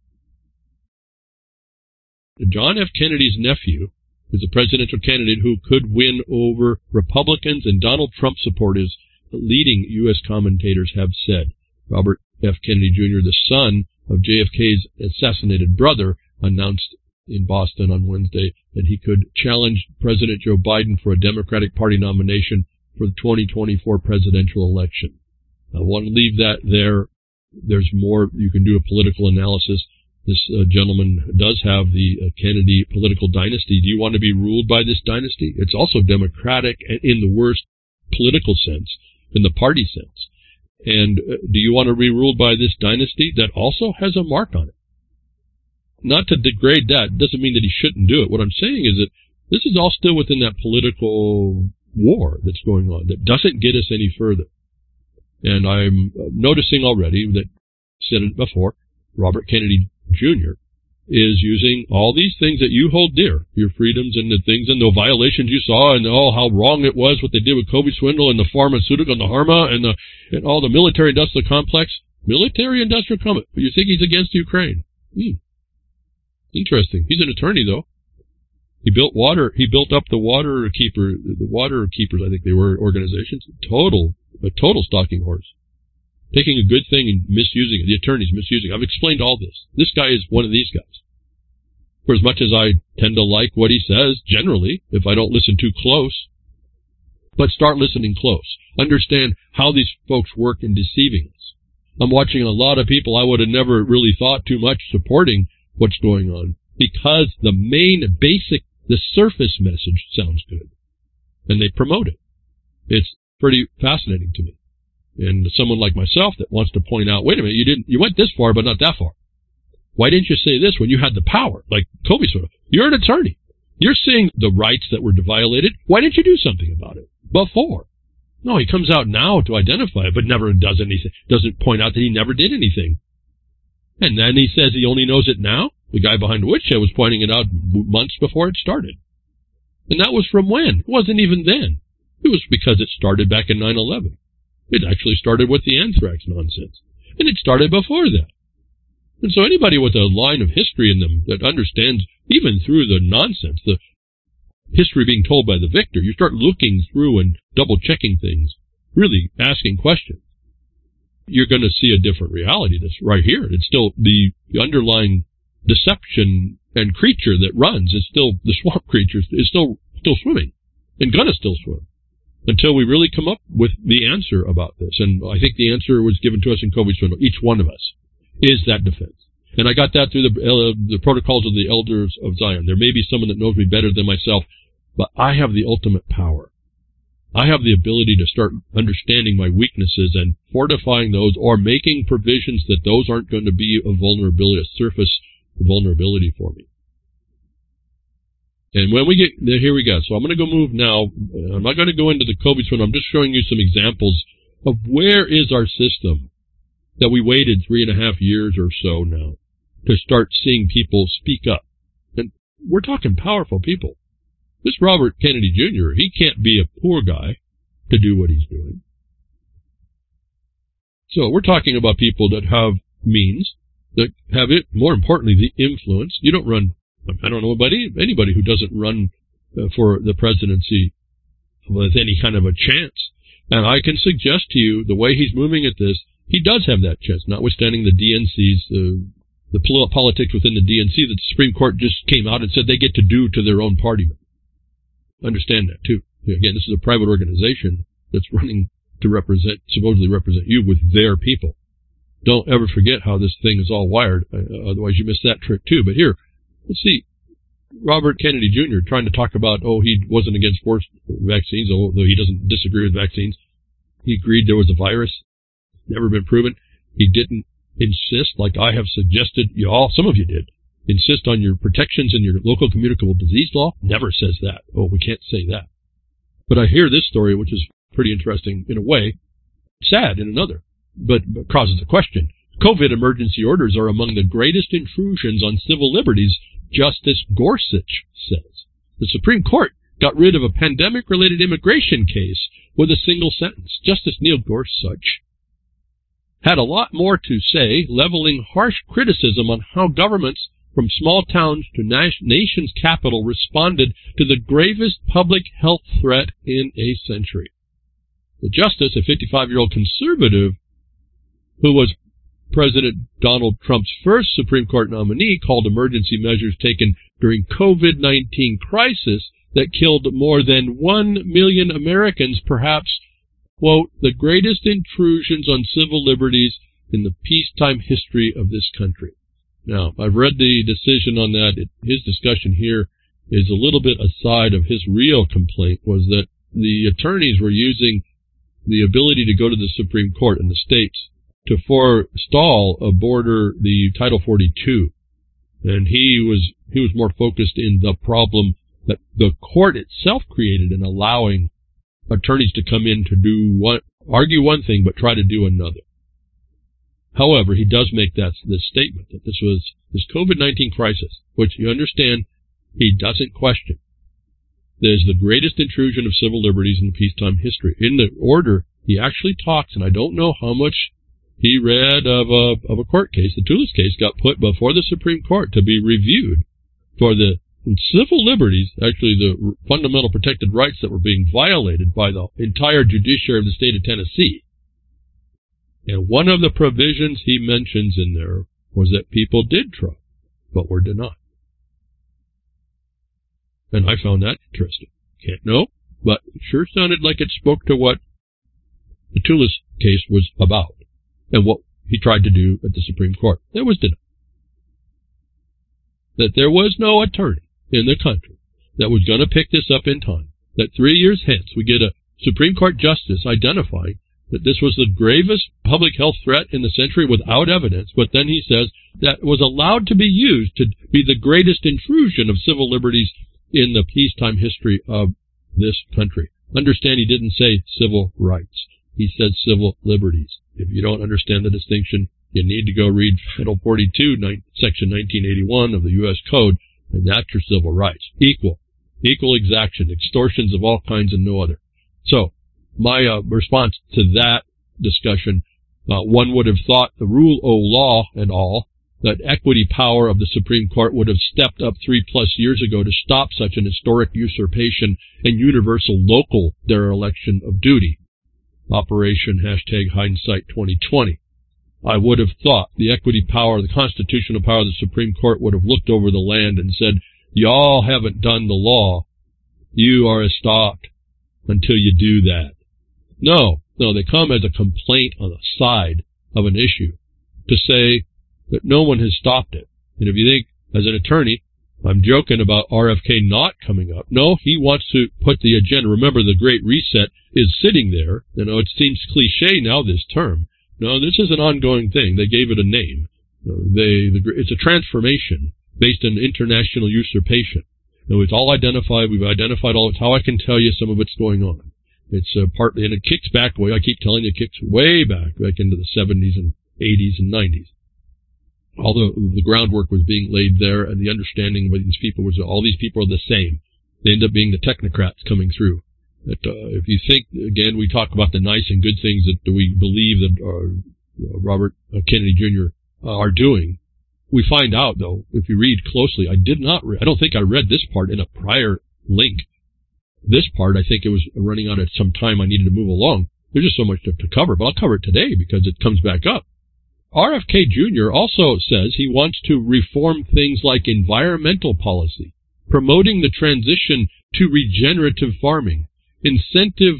John F. Kennedy's nephew is a presidential candidate who could win over Republicans and Donald Trump supporters, leading U.S. commentators have said. Robert F. Kennedy Jr., the son of JFK's assassinated brother, announced in Boston on Wednesday that he could challenge President Joe Biden for a Democratic Party nomination for the 2024 presidential election. I want to leave that there. There's more. You can do a political analysis. This gentleman does have the Kennedy political dynasty. Do you want to be ruled by this dynasty? It's also Democratic in the worst political sense, in the party sense. And do you want to be ruled by this dynasty that also has a mark on it? Not to degrade that doesn't mean that he shouldn't do it. What I'm saying is that this is all still within that political war that's going on that doesn't get us any further. And I'm noticing already that, said it before, Robert Kennedy Jr. is using all these things that you hold dear, your freedoms and the things and the violations you saw and how wrong it was what they did with COVID swindle and the pharmaceutical and the HARMA and all the military-industrial complex. Military-industrial complex. But you think he's against Ukraine? Interesting. He's an attorney, though. He built up the water keepers, I think they were organizations. A total stalking horse. Taking a good thing and misusing it. The attorney's misusing it. I've explained all this. This guy is one of these guys. For as much as I tend to like what he says, generally, if I don't listen too close, but start listening close. Understand how these folks work in deceiving us. I'm watching a lot of people I would have never really thought too much supporting what's going on because the surface message sounds good. And they promote it. It's pretty fascinating to me. And someone like myself that wants to point out, wait a minute, you went this far, but not that far. Why didn't you say this when you had the power? Like Kobe sort of. You're an attorney. You're seeing the rights that were violated. Why didn't you do something about it before? No, he comes out now to identify it, but never does anything. Doesn't point out that he never did anything. And then he says he only knows it now? The guy behind the woodshed was pointing it out months before it started. And that was from when? It wasn't even then. It was because it started back in 9/11. It actually started with the anthrax nonsense. And it started before that. And so anybody with a line of history in them that understands, even through the nonsense, the history being told by the victor, you start looking through and double-checking things, really asking questions. You're going to see a different reality that's right here. It's still the underlying deception and creature that runs is still, the swamp creature is still swimming and going to still swim until we really come up with the answer about this. And I think the answer was given to us in COVID swindle. Each one of us is that defense. And I got that through the protocols of the elders of Zion. There may be someone that knows me better than myself, but I have the ultimate power. I have the ability to start understanding my weaknesses and fortifying those or making provisions that those aren't going to be a vulnerability, a surface vulnerability for me. And when we get there, here we go. So I'm going to go move now. I'm not going to go into the COVID swindle. I'm just showing you some examples of where is our system that we waited 3.5 years or so now to start seeing people speak up. And we're talking powerful people. This Robert Kennedy Jr., he can't be a poor guy to do what he's doing. So we're talking about people that have means, that have it, more importantly, the influence. You don't run, I don't know about anybody who doesn't run for the presidency with any kind of a chance. And I can suggest to you, the way he's moving at this, he does have that chance, notwithstanding the DNC's the politics within the DNC that the Supreme Court just came out and said they get to do to their own partymen. Understand that, too. Again, this is a private organization that's running to supposedly represent you with their people. Don't ever forget how this thing is all wired. Otherwise, you miss that trick, too. But here, let's see. Robert Kennedy Jr. trying to talk about, he wasn't against forced vaccines, although he doesn't disagree with vaccines. He agreed there was a virus. Never been proven. He didn't insist, like I have suggested, some of you did, insist on your protections in your local communicable disease law. Never says that. We can't say that. But I hear this story, which is pretty interesting in a way, sad in another, but causes a question. COVID emergency orders are among the greatest intrusions on civil liberties, Justice Gorsuch says. The Supreme Court got rid of a pandemic-related immigration case with a single sentence. Justice Neil Gorsuch had a lot more to say, leveling harsh criticism on how governments from small towns to nation's capital responded to the gravest public health threat in a century. The justice, a 55-year-old conservative who was President Donald Trump's first Supreme Court nominee, called emergency measures taken during COVID-19 crisis that killed more than 1 million Americans, perhaps, quote, the greatest intrusions on civil liberties in the peacetime history of this country. Now, I've read the decision on that. His discussion here is a little bit aside of his real complaint, was that the attorneys were using the ability to go to the Supreme Court in the states to forestall the Title 42. And he was more focused in the problem that the court itself created in allowing attorneys to come in to argue one thing but try to do another. However, he does make this statement that this COVID-19 crisis, which you understand he doesn't question, is the greatest intrusion of civil liberties in peacetime history. In the order, he actually talks, and I don't know how much he read of a court case. The Toulouse case got put before the Supreme Court to be reviewed for the civil liberties, actually the fundamental protected rights that were being violated by the entire judiciary of the state of Tennessee. And one of the provisions he mentions in there was that people did try, but were denied. And I found that interesting. Can't know, but it sure sounded like it spoke to what the Toulouse case was about and what he tried to do at the Supreme Court. That was denied. That there was no attorney in the country that was going to pick this up in time. That 3 years hence we get a Supreme Court justice identifying that this was the gravest public health threat in the century without evidence, but then he says that was allowed to be used to be the greatest intrusion of civil liberties in the peacetime history of this country. Understand, he didn't say civil rights. He said civil liberties. If you don't understand the distinction, you need to go read Title 42, Section 1981 of the U.S. Code, and that's your civil rights. Equal exaction, extortions of all kinds and no other. So, my response to that discussion, one would have thought the rule of law and all, that equity power of the Supreme Court would have stepped up 3+ years ago to stop such an historic usurpation and universal local dereliction of duty. Operation #Hindsight 2020. I would have thought the equity power, the constitutional power of the Supreme Court would have looked over the land and said, y'all haven't done the law. You are stopped until you do that. No, they come as a complaint on the side of an issue to say that no one has stopped it. And if you think, as an attorney, I'm joking about RFK not coming up. No, he wants to put the agenda. Remember, the Great Reset is sitting there. It seems cliche now this term. No, this is an ongoing thing. They gave it a name. It's a transformation based on international usurpation. It's all identified. We've identified all. It's how I can tell you some of it's going on. It's partly, and it kicks back way. I keep telling you, it kicks way back into the 70s and 80s and 90s. Although the groundwork was being laid there, and the understanding by these people was that all these people are the same. They end up being the technocrats coming through. That if you think, again, we talk about the nice and good things that we believe that Robert Kennedy Jr. Are doing. We find out, though, if you read closely, I don't think I read this part in a prior link. This part, I think it was running out of some time I needed to move along. There's just so much to cover, but I'll cover it today because it comes back up. RFK Jr. also says he wants to reform things like environmental policy, promoting the transition to regenerative farming, incentive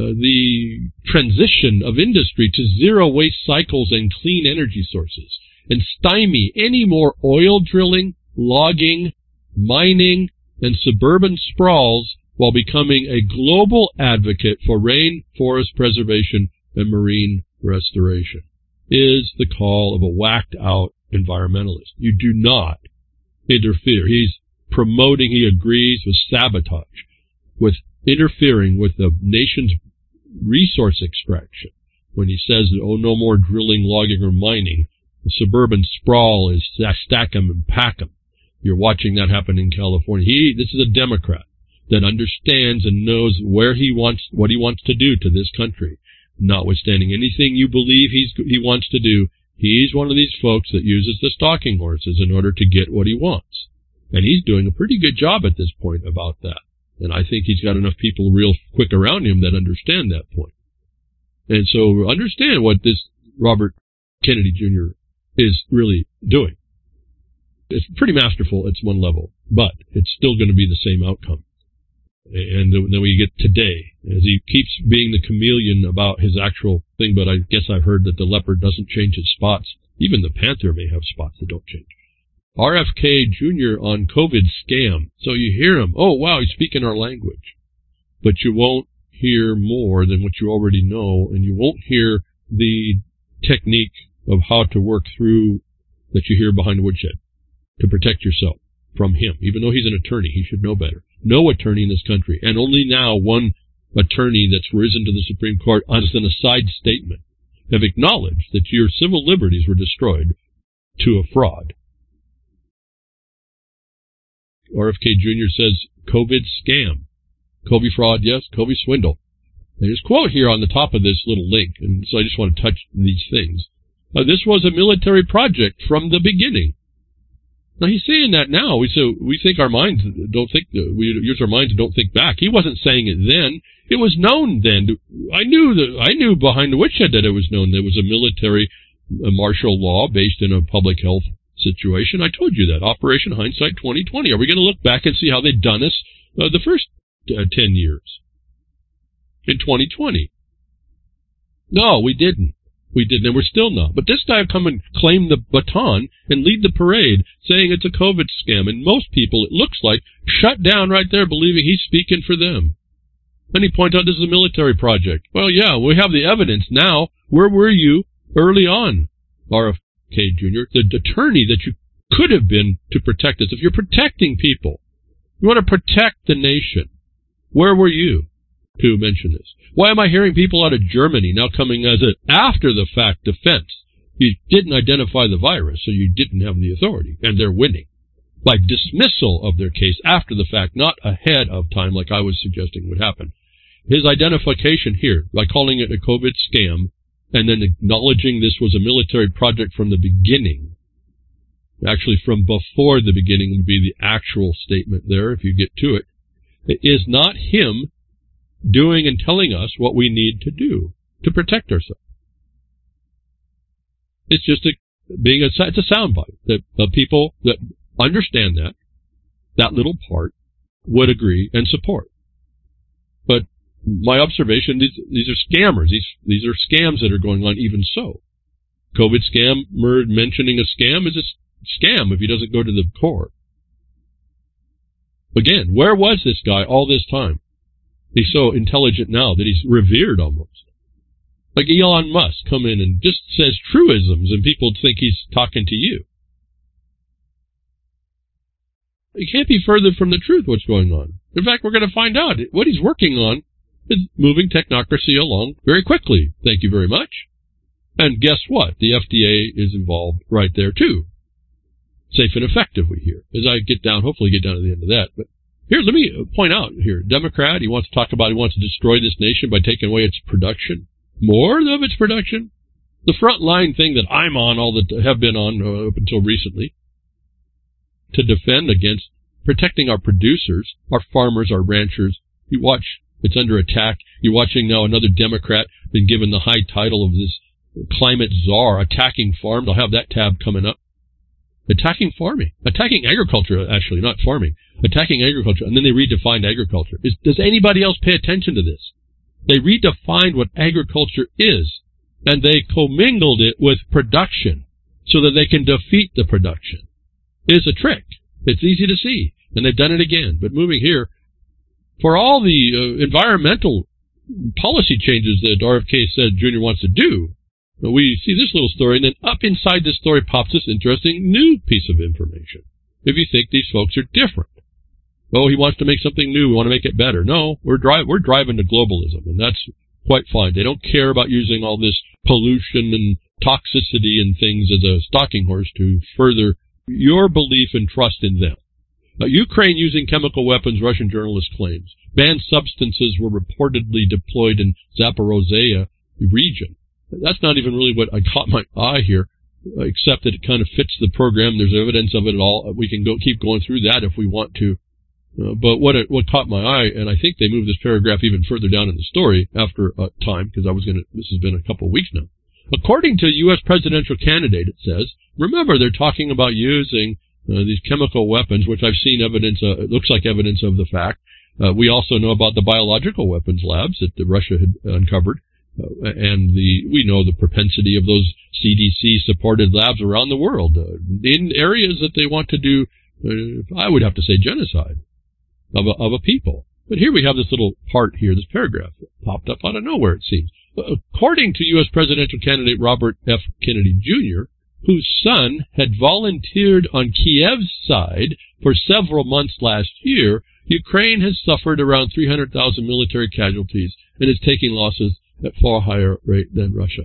the transition of industry to zero waste cycles and clean energy sources, and stymie any more oil drilling, logging, mining, and suburban sprawls while becoming a global advocate for rainforest preservation and marine restoration, is the call of a whacked-out environmentalist. You do not interfere. He's promoting, he agrees with sabotage, with interfering with the nation's resource extraction. When he says, oh, no more drilling, logging, or mining, the suburban sprawl is stack 'em and pack 'em. You're watching that happen in California. This is a Democrat that understands and knows what he wants to do to this country. Notwithstanding anything you believe he wants to do, he's one of these folks that uses the stalking horses in order to get what he wants. And he's doing a pretty good job at this point about that. And I think he's got enough people real quick around him that understand that point. And so understand what this Robert Kennedy Jr. is really doing. It's pretty masterful at one level, but it's still going to be the same outcome. And then we get today, as he keeps being the chameleon about his actual thing, but I guess I've heard that the leopard doesn't change its spots. Even the panther may have spots that don't change. RFK Jr. on COVID scam. So you hear him, oh wow, he's speaking our language. But you won't hear more than what you already know, and you won't hear the technique of how to work through that you hear behind the woodshed to protect yourself from him. Even though he's an attorney, he should know better. No attorney in this country, and only now one attorney that's risen to the Supreme Court as an aside statement have acknowledged that your civil liberties were destroyed to a fraud. RFK Jr. says, COVID scam. COVID fraud, yes. COVID swindle. There's a quote here on the top of this little link, and so I just want to touch these things. This was a military project from the beginning. Now, he's saying that now. We think our minds don't think, we use our minds and don't think back. He wasn't saying it then. It was known then. I knew behind the woodshed that it was known there was a military martial law based in a public health situation. I told you that. Operation Hindsight 2020. Are we going to look back and see how they've done us the first 10 years in 2020? No, we didn't. We didn't, and we're still not. But this guy come and claim the baton and lead the parade, saying it's a COVID scam. And most people, it looks like, shut down right there, believing he's speaking for them. Then he points out this is a military project. Well, yeah, we have the evidence now. Where were you early on, RFK Jr., the attorney that you could have been to protect us? If you're protecting people, you want to protect the nation, where were you to mention this? Why am I hearing people out of Germany now coming as an after-the-fact defense? You didn't identify the virus, so you didn't have the authority, and they're winning. By dismissal of their case after the fact, not ahead of time like I was suggesting would happen. His identification here, by calling it a COVID scam, and then acknowledging this was a military project from the beginning, actually from before the beginning would be the actual statement there, if you get to it, it is not him doing and telling us what we need to do to protect ourselves. It's just it's a soundbite that the people that understand that little part would agree and support. But my observation, these are scammers. These are scams that are going on even so. COVID scam, mentioning a scam is a scam if he doesn't go to the core. Again, where was this guy all this time? He's so intelligent now that he's revered almost. Like Elon Musk come in and just says truisms and people think he's talking to you. It can't be further from the truth what's going on. In fact, we're going to find out. What he's working on is moving technocracy along very quickly. Thank you very much. And guess what? The FDA is involved right there too. Safe and effective, we hear. As I hopefully get down to the end of that. But here, let me point out here. Democrat, he wants to destroy this nation by taking away its production. More of its production. The front line thing that I'm on, have been on up until recently, to defend against protecting our producers, our farmers, our ranchers. You watch, it's under attack. You're watching now another Democrat been given the high title of this climate czar attacking farms. I'll have that tab coming up. Attacking farming. Attacking agriculture, actually, not farming. Attacking agriculture, and then they redefined agriculture. Does anybody else pay attention to this? They redefined what agriculture is, and they commingled it with production so that they can defeat the production. It's a trick. It's easy to see, and they've done it again. But moving here, for all the environmental policy changes that RFK said Jr. wants to do, we see this little story, and then up inside this story pops this interesting new piece of information. If you think these folks are different. Oh, he wants to make something new. We want to make it better. No, we're driving to globalism, and that's quite fine. They don't care about using all this pollution and toxicity and things as a stalking horse to further your belief and trust in them. Ukraine using chemical weapons, Russian journalist claims. Banned substances were reportedly deployed in Zaporozhye region. That's not even really what I caught my eye here, except that it kind of fits the program. There's evidence of it all. We can keep going through that if we want to. But what caught my eye, and I think they moved this paragraph even further down in the story after a time, because this has been a couple of weeks now. According to a U.S. presidential candidate, it says, remember, they're talking about using these chemical weapons, which I've seen evidence, it looks like evidence of the fact. We also know about the biological weapons labs that Russia had uncovered. And we know the propensity of those CDC-supported labs around the world in areas that they want to do, I would have to say, genocide of a people. But here we have this little part here, this paragraph that popped up out of nowhere, it seems. According to U.S. presidential candidate Robert F. Kennedy Jr., whose son had volunteered on Kiev's side for several months last year, Ukraine has suffered around 300,000 military casualties and is taking losses at far higher rate than Russia.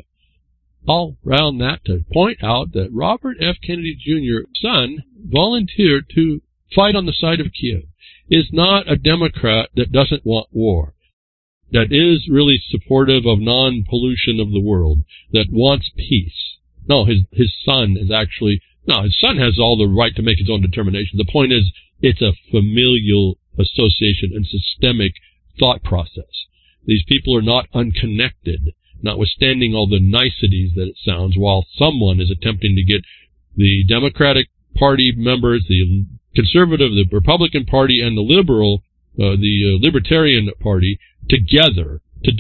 All round that to point out that Robert F. Kennedy Jr.'s son volunteered to fight on the side of Kiev, is not a Democrat that doesn't want war, that is really supportive of non-pollution of the world, that wants peace. No, his son is actually, no, his son has all the right to make his own determination. The point is, it's a familial association and systemic thought process. These people are not unconnected, notwithstanding all the niceties that it sounds, while someone is attempting to get the Democratic Party members, the Conservative, the Republican Party, and the Libertarian Party together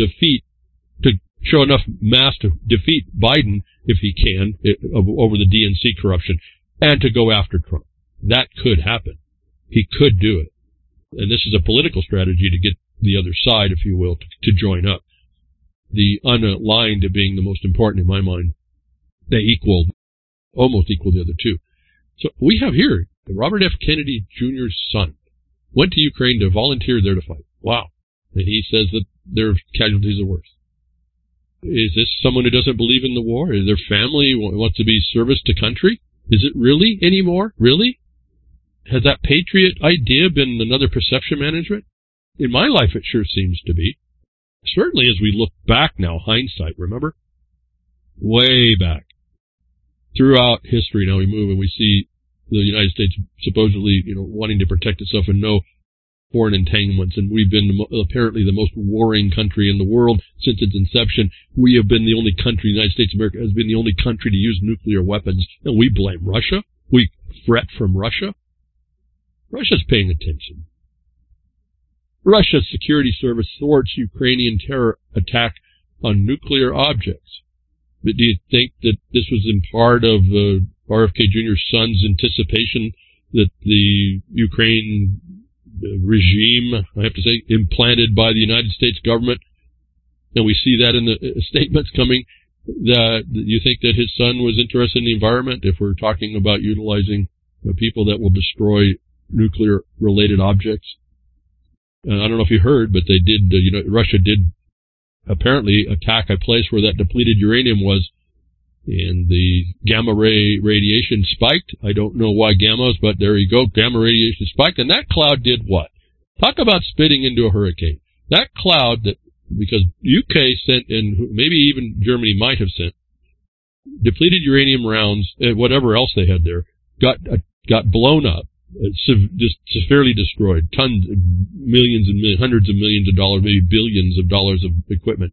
to show enough mass to defeat Biden, if he can, over the DNC corruption, and to go after Trump. That could happen. He could do it. And this is a political strategy to get the other side, if you will, to join up. The unaligned being the most important in my mind. They almost equal the other two. So we have here Robert F. Kennedy Jr.'s son went to Ukraine to volunteer there to fight. Wow. And he says that their casualties are worse. Is this someone who doesn't believe in the war? Is their family wants to be service to country? Is it really anymore? Really? Has that patriot idea been another perception management? In my life, it sure seems to be. Certainly as we look back now, hindsight, remember? Way back. Throughout history now we move and we see the United States supposedly, wanting to protect itself and no foreign entanglements, and we've been apparently the most warring country in the world since its inception. We have been the only country, the United States of America has been the only country to use nuclear weapons, and we blame Russia. We fret from Russia. Russia's paying attention. Russia's security service thwarts Ukrainian terror attack on nuclear objects. But do you think that this was in part of RFK Jr.'s son's anticipation that the Ukraine regime, I have to say, implanted by the United States government, and we see that in the statements coming, that you think that his son was interested in the environment if we're talking about utilizing people that will destroy nuclear-related objects? I don't know if you heard, but they did, Russia did apparently attack a place where that depleted uranium was, and the gamma ray radiation spiked. I don't know why gammas, but there you go. Gamma radiation spiked, and that cloud did what? Talk about spitting into a hurricane. That cloud that, because UK sent, and maybe even Germany might have sent, depleted uranium rounds, whatever else they had there, got blown up, just severely destroyed. Tons, millions and millions, hundreds of millions of dollars, maybe billions of dollars of equipment.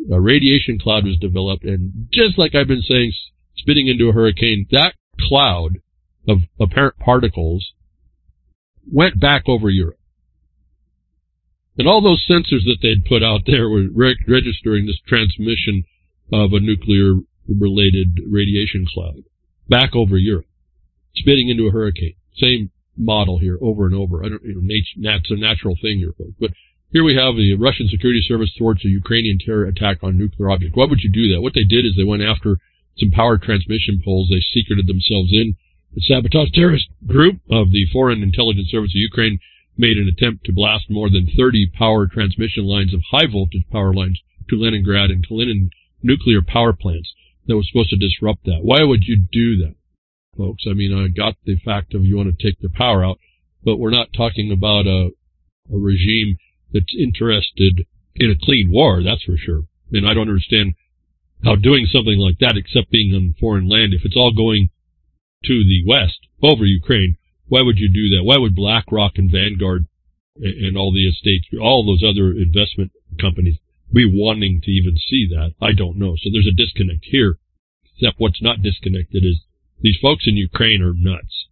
a radiation cloud was developed, and just like I've been saying, spitting into a hurricane, that cloud of apparent particles went back over Europe. And all those sensors that they'd put out there were registering this transmission of a nuclear-related radiation cloud back over Europe, spitting into a hurricane. Same model here over and over. That's a natural thing here, folks. But here we have the Russian Security Service thwarts a Ukrainian terror attack on nuclear objects. Why would you do that? What they did is they went after some power transmission poles. They secreted themselves in. The sabotage terrorist group of the Foreign Intelligence Service of Ukraine made an attempt to blast more than 30 power transmission lines of high-voltage power lines to Leningrad and Kalinin nuclear power plants that was supposed to disrupt that. Why would you do that, folks? I mean, I got the fact of you want to take the power out, but we're not talking about a regime that's interested in a clean war, that's for sure. And I don't understand how doing something like that, except being on foreign land, if it's all going to the West, over Ukraine, why would you do that? Why would BlackRock and Vanguard and all the estates, all those other investment companies be wanting to even see that? I don't know. So there's a disconnect here. Except what's not disconnected is these folks in Ukraine are nuts.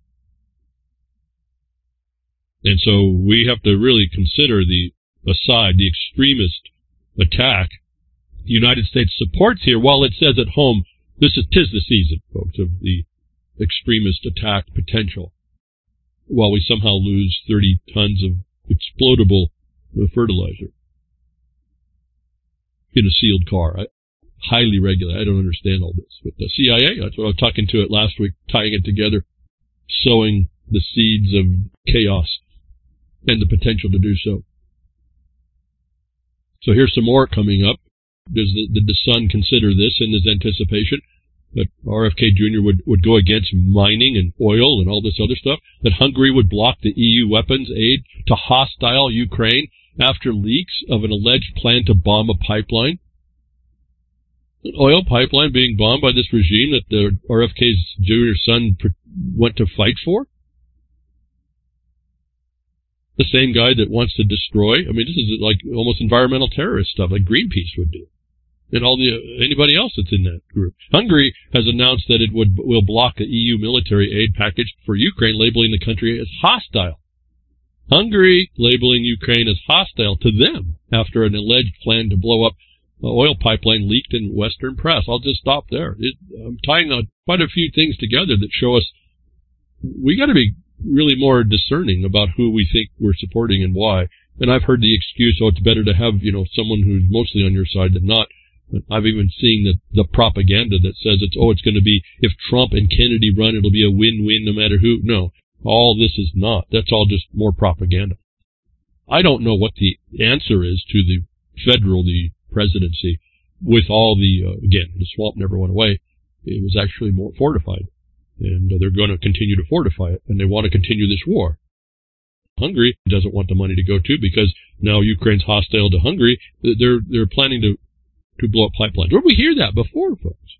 And so we have to really consider the extremist attack the United States supports here, while it says at home, tis the season, folks, of the extremist attack potential, while we somehow lose 30 tons of explodable fertilizer in a sealed car. Highly regulated. I don't understand all this. But the CIA, that's what I was talking to it last week, tying it together, sowing the seeds of chaos and the potential to do so. So here's some more coming up. Did the Sun consider this in his anticipation? That RFK Jr. would go against mining and oil and all this other stuff? That Hungary would block the EU weapons aid to hostile Ukraine after leaks of an alleged plan to bomb a pipeline? An oil pipeline being bombed by this regime that the RFK's Jr. son went to fight for? The same guy that wants to destroy? I mean, this is like almost environmental terrorist stuff like Greenpeace would do. And anybody else that's in that group. Hungary has announced that it will block the EU military aid package for Ukraine, labeling the country as hostile. Hungary labeling Ukraine as hostile to them after an alleged plan to blow up an oil pipeline leaked in Western press. I'll just stop there. I'm tying quite a few things together that show us we got to be really more discerning about who we think we're supporting and why. And I've heard the excuse, it's better to have, someone who's mostly on your side than not. I've even seen the propaganda that says it's going to be, if Trump and Kennedy run, it'll be a win-win no matter who. No, all this is not. That's all just more propaganda. I don't know what the answer is to the presidency, with all the swamp never went away. It was actually more fortified. And they're going to continue to fortify it, and they want to continue this war. Hungary doesn't want the money to go to, because now Ukraine's hostile to Hungary. They're planning to blow up pipelines. Where did we hear that before, folks?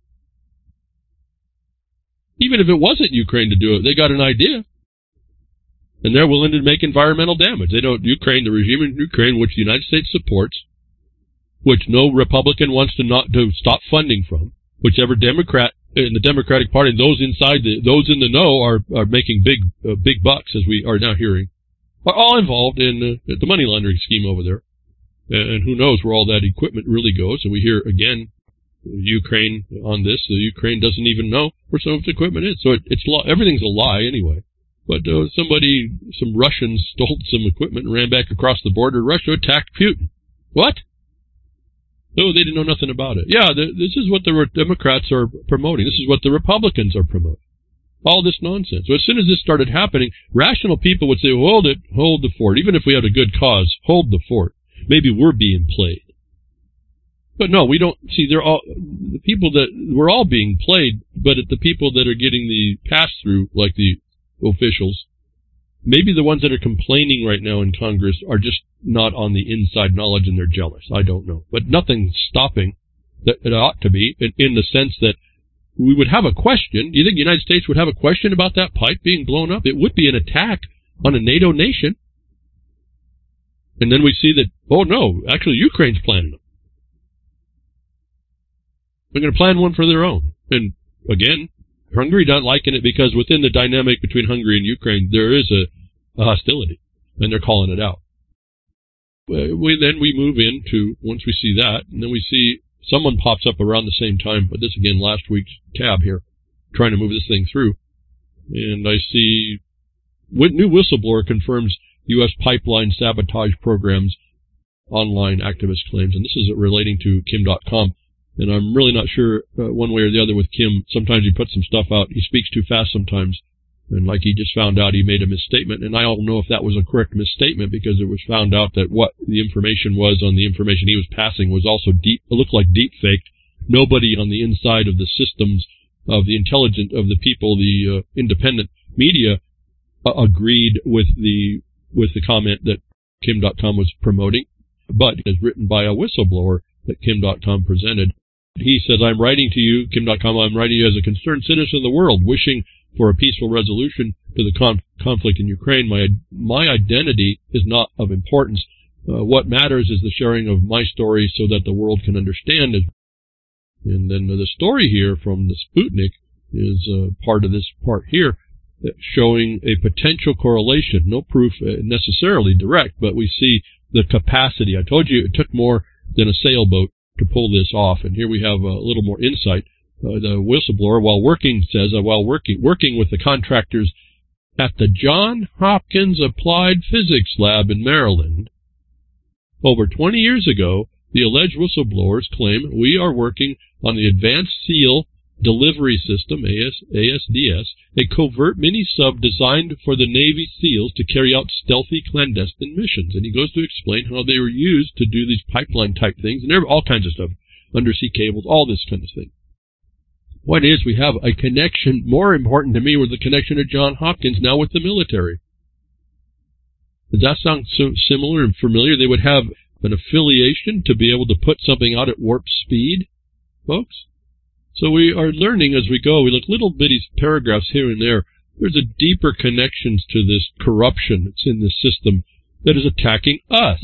Even if it wasn't Ukraine to do it, they got an idea. And they're willing to make environmental damage. The regime in Ukraine, which the United States supports, which no Republican wants to stop funding from, whichever Democrat in the Democratic Party, those in the know are making big bucks, as we are now hearing, are all involved in the money laundering scheme over there. And who knows where all that equipment really goes. And we hear, again, Ukraine on this. Ukraine doesn't even know where some of its equipment is. So everything's a lie anyway. But some Russians stole some equipment and ran back across the border. Russia attacked Putin. What? No, they didn't know nothing about it. Yeah, this is what the Democrats are promoting. This is what the Republicans are promoting. All this nonsense. So as soon as this started happening, rational people would say, hold the fort. Even if we had a good cause, hold the fort. Maybe we're being played. But no, we don't. See, we're all being played, but the people that are getting the pass-through, like the officials, maybe the ones that are complaining right now in Congress are just not on the inside knowledge and they're jealous. I don't know. But nothing's stopping that it ought to be, in the sense that we would have a question. Do you think the United States would have a question about that pipe being blown up? It would be an attack on a NATO nation. And then we see that, oh no, actually Ukraine's planning them. They're going to plan one for their own. And again, Hungary not liking it because within the dynamic between Hungary and Ukraine, there is a hostility, and they're calling it out. Then we move into, once we see that, and then we see someone pops up around the same time, but this again, last week's tab here, trying to move this thing through. And I see new whistleblower confirms U.S. pipeline sabotage programs, online activist claims, and this is relating to Kim.com. And I'm really not sure one way or the other with Kim. Sometimes he puts some stuff out. He speaks too fast sometimes. And like he just found out he made a misstatement. And I don't know if that was a correct misstatement because it was found out that what the information was on the information he was passing was also it looked like deep faked. Nobody on the inside of the systems of the intelligent, of the people, the independent media agreed with the comment that Kim.com was promoting. But as written by a whistleblower that Kim.com presented. He says, I'm writing to you, Kim.com, I'm writing to you as a concerned citizen of the world, wishing for a peaceful resolution to the conflict in Ukraine. My identity is not of importance. What matters is the sharing of my story so that the world can understand it. And then the story here from the Sputnik is part of this part here, showing a potential correlation. No proof necessarily direct, but we see the capacity. I told you it took more than a sailboat to pull this off. And here we have a little more insight. The whistleblower, while working with the contractors at the Johns Hopkins Applied Physics Lab in Maryland, over 20 years ago, the alleged whistleblowers claim we are working on the Advanced SEAL Delivery System, ASDS, a covert mini-sub designed for the Navy SEALs to carry out stealthy clandestine missions. And he goes to explain how they were used to do these pipeline-type things, and there are all kinds of stuff, undersea cables, all this kind of thing. What is, we have a connection, more important to me was the connection to Johns Hopkins now with the military. Does that sound so similar and familiar? They would have an affiliation to be able to put something out at warp speed, folks? So we are learning as we go. We look little bitty paragraphs here and there. There's a deeper connections to this corruption that's in the system that is attacking us.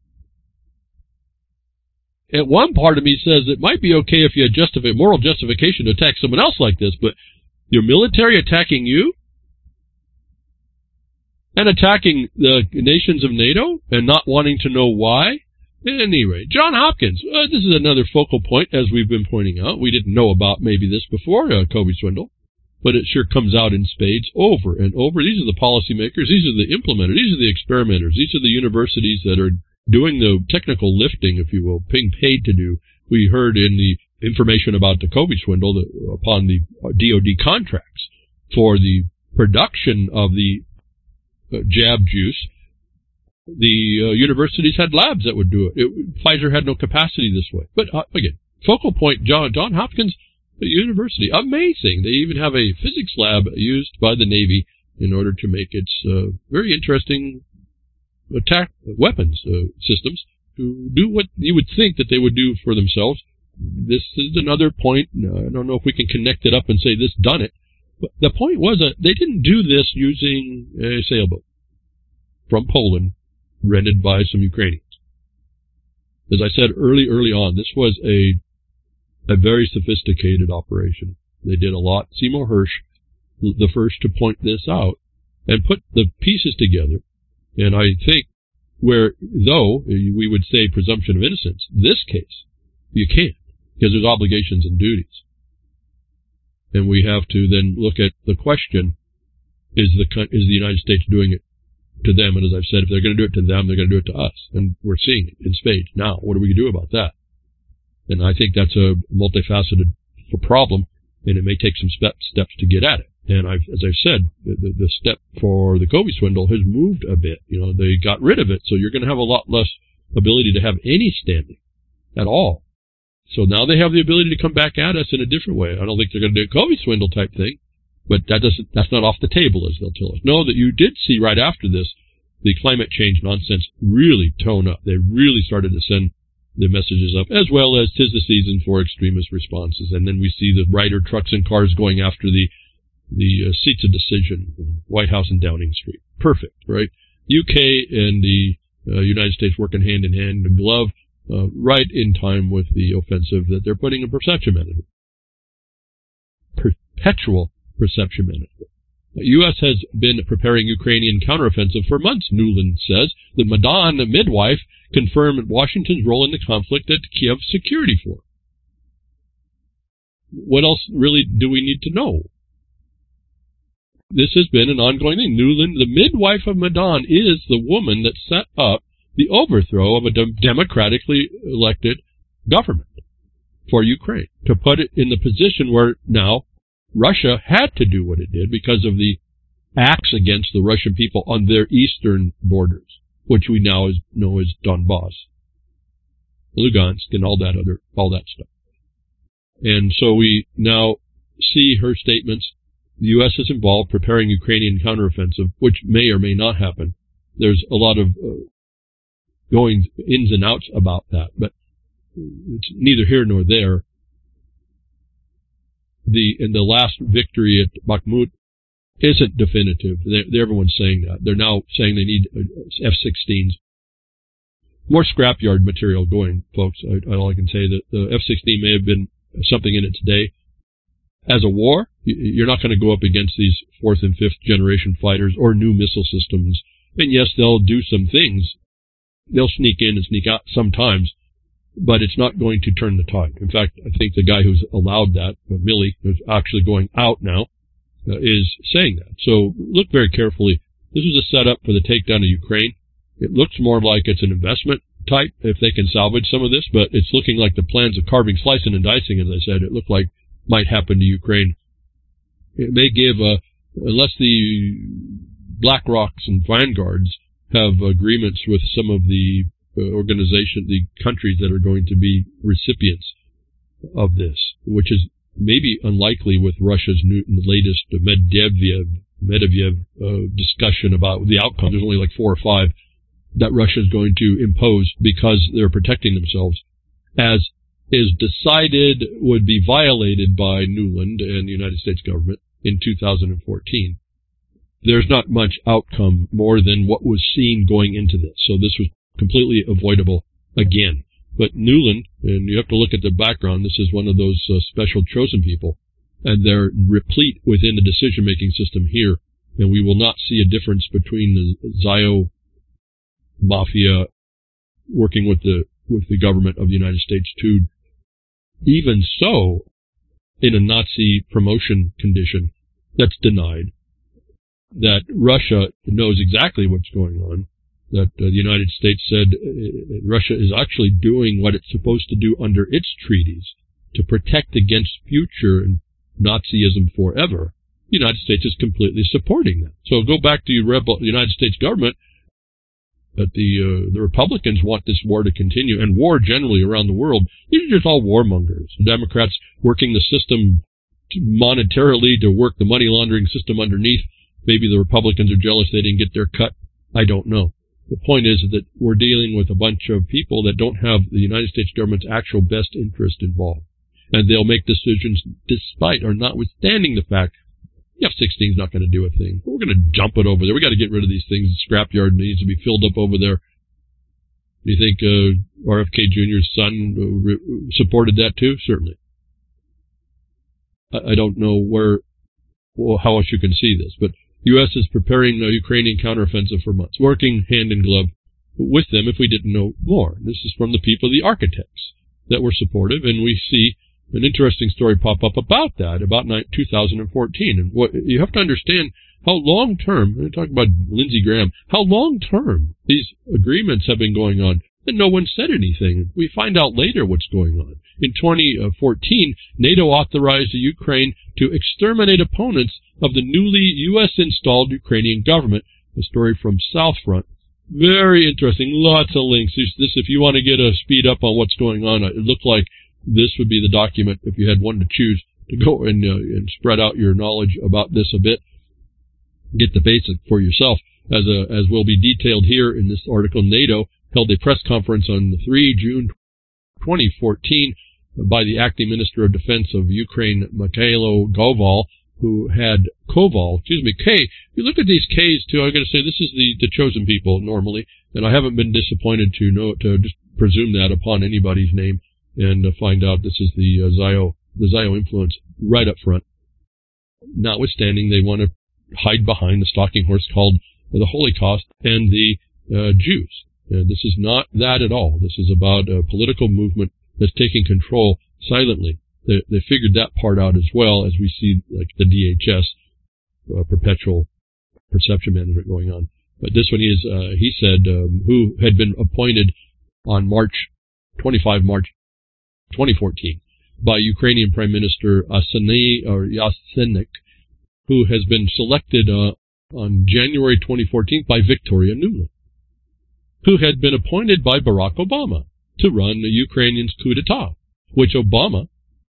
And one part of me says it might be okay if you had moral justification to attack someone else like this, but your military attacking you? And attacking the nations of NATO and not wanting to know why? At any rate, Johns Hopkins, this is another focal point, as we've been pointing out. We didn't know about maybe this before, Kobe Swindle, but it sure comes out in spades over and over. These are the policymakers. These are the implementers. These are the experimenters. These are the universities that are doing the technical lifting, if you will, being paid to do. We heard in the information about the Kobe Swindle upon the DOD contracts for the production of the jab juice. The universities had labs that would do it. Pfizer had no capacity this way. But again, focal point, Johns Hopkins University, amazing. They even have a physics lab used by the Navy in order to make its very interesting attack weapons systems to do what you would think that they would do for themselves. This is another point. I don't know if we can connect it up and say this done it. But the point was that they didn't do this using a sailboat from Poland, rented by some Ukrainians. As I said early on, this was a very sophisticated operation. They did a lot. Seymour Hersh, the first to point this out and put the pieces together. And I think though we would say presumption of innocence, this case, you can't, because there's obligations and duties. And we have to then look at the question, is the United States doing it to them? And as I've said, if they're going to do it to them, they're going to do it to us. And we're seeing it in spades now. What do we do about that? And I think that's a multifaceted problem, and it may take some steps to get at it. And as I've said, the step for the Kobe Swindle has moved a bit. They got rid of it, so you're going to have a lot less ability to have any standing at all. So now they have the ability to come back at us in a different way. I don't think they're going to do a Kobe Swindle type thing, but that's not off the table, as they'll tell us. No, that you did see right after this, the climate change nonsense really tone up. They really started to send the messages up, as well as 'tis the season for extremist responses. And then we see the Ryder trucks and cars going after the seats of decision, White House and Downing Street. Perfect, right? UK and the United States working hand in hand, the glove right in time with the offensive that they're putting in perception management. Perpetual perception management. The U.S. has been preparing Ukrainian counteroffensive for months, Nuland says. The Maidan midwife confirmed Washington's role in the conflict at Kiev security forum. What else really do we need to know? This has been an ongoing thing. Nuland, the midwife of Maidan, is the woman that set up the overthrow of a democratically elected government for Ukraine, to put it in the position where now Russia had to do what it did because of the acts against the Russian people on their eastern borders, which we now know as Donbass, Lugansk, and all that stuff. And so we now see her statements. The U.S. is involved preparing Ukrainian counteroffensive, which may or may not happen. There's a lot of going ins and outs about that, but it's neither here nor there. The last victory at Bakhmut isn't definitive. Everyone's saying that. They're now saying they need F-16s. More scrapyard material going, folks. All I can say that the F-16 may have been something in its day. As a war, you're not going to go up against these 4th and 5th generation fighters or new missile systems. And yes, they'll do some things. They'll sneak in and sneak out sometimes, but it's not going to turn the tide. In fact, I think the guy who's allowed that, Milley, who's actually going out now, is saying that. So look very carefully. This is a setup for the takedown of Ukraine. It looks more like it's an investment type, if they can salvage some of this, but it's looking like the plans of carving, slicing, and dicing, as I said, it looked like might happen to Ukraine. It may give, unless the BlackRocks and Vanguards have agreements with some of the the countries that are going to be recipients of this, which is maybe unlikely with Russia's latest Medvedev discussion about the outcome. There's only like 4 or 5 that Russia is going to impose because they're protecting themselves, as is decided would be violated by Nuland and the United States government in 2014. There's not much outcome more than what was seen going into this. So this was completely avoidable again. But Nuland, and you have to look at the background, this is one of those special chosen people, and they're replete within the decision-making system here, and we will not see a difference between the Zio mafia working with the government of the United States too. Even so, in a Nazi promotion condition, that's denied. That Russia knows exactly what's going on. That the United States said Russia is actually doing what it's supposed to do under its treaties to protect against future Nazism forever. The United States is completely supporting that. So go back to the United States government, that the Republicans want this war to continue, and war generally around the world. These are just all warmongers. The Democrats working the system monetarily to work the money laundering system underneath. Maybe the Republicans are jealous they didn't get their cut. I don't know. The point is that we're dealing with a bunch of people that don't have the United States government's actual best interest involved. And they'll make decisions despite or notwithstanding the fact the F-16 is not going to do a thing. We're going to jump it over there. We got to get rid of these things. The scrapyard needs to be filled up over there. Do you think RFK Jr.'s son supported that too? Certainly. I don't know how else you can see this, but U.S. is preparing a Ukrainian counteroffensive for months, working hand in glove with them if we didn't know more. This is from the people, the architects, that were supportive, and we see an interesting story pop up about that, about 2014. And what you have to understand how long-term, I'm talking about Lindsey Graham, how long-term these agreements have been going on, and no one said anything. We find out later what's going on. In 2014, NATO authorized the Ukraine to exterminate opponents of the newly U.S.-installed Ukrainian government. A story from Southfront. Very interesting. Lots of links. This, if you want to get a speed up on what's going on, it looked like this would be the document, if you had one to choose, to go and spread out your knowledge about this a bit. Get the basic for yourself. As will be detailed here in this article, NATO held a press conference on 3 June 2014 by the acting Minister of Defense of Ukraine, Mikhailo Koval, who had K. If you look at these Ks too, I got to say this is the chosen people normally, and I haven't been disappointed to just presume that upon anybody's name and find out this is the Zio influence right up front. Notwithstanding, they want to hide behind the stalking horse called the Holocaust and the Jews. This is not that at all. This is about a political movement that's taking control silently. They figured that part out as well, as we see like the DHS, perpetual perception management going on. But this one is, he said, who had been appointed on March 2014 by Ukrainian Prime Minister Yatsenyuk, who has been selected on January 2014 by Victoria Nuland, who had been appointed by Barack Obama to run the Ukrainian coup d'etat, which Obama,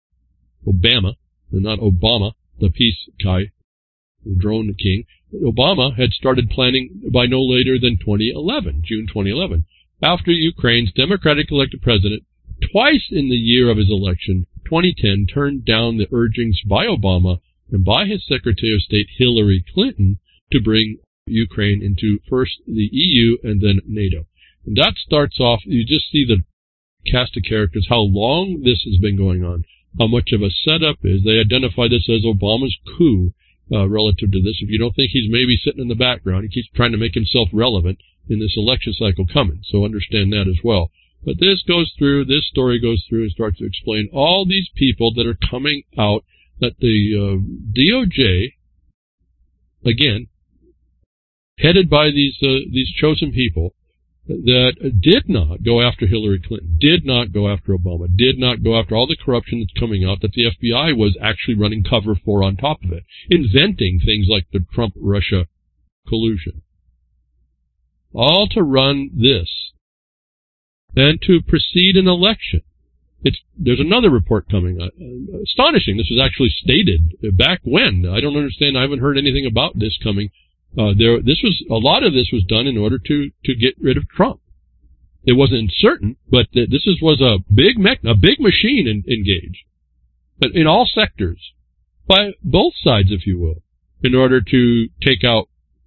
and not Obama, the peace guy, the drone king, Obama had started planning by no later than June 2011, after Ukraine's democratic elected president, twice in the year of his election, 2010, turned down the urgings by Obama and by his Secretary of State Hillary Clinton to bring Ukraine into first the EU and then NATO. And that starts off, you just see the cast of characters, how long this has been going on, how much of a setup is. They identify this as Obama's coup relative to this. If you don't think he's maybe sitting in the background, he keeps trying to make himself relevant in this election cycle coming. So understand that as well. But this story goes through and starts to explain all these people that are coming out that the DOJ, again, headed by these chosen people, that did not go after Hillary Clinton, did not go after Obama, did not go after all the corruption that's coming out that the FBI was actually running cover for on top of it, inventing things like the Trump-Russia collusion. All to run this and to precede an election. There's another report coming. Astonishing. This was actually stated back when. I don't understand. I haven't heard anything about this coming. A lot of this was done in order to get rid of Trump. It wasn't certain, but this was a big machine engaged, but in all sectors, by both sides, if you will, in order to take out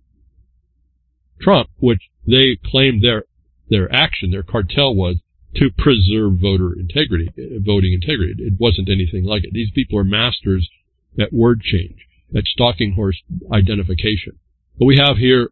Trump, which they claimed their action, their cartel was to preserve voting integrity. It wasn't anything like it. These people are masters at word change, at stalking horse identification. But we have here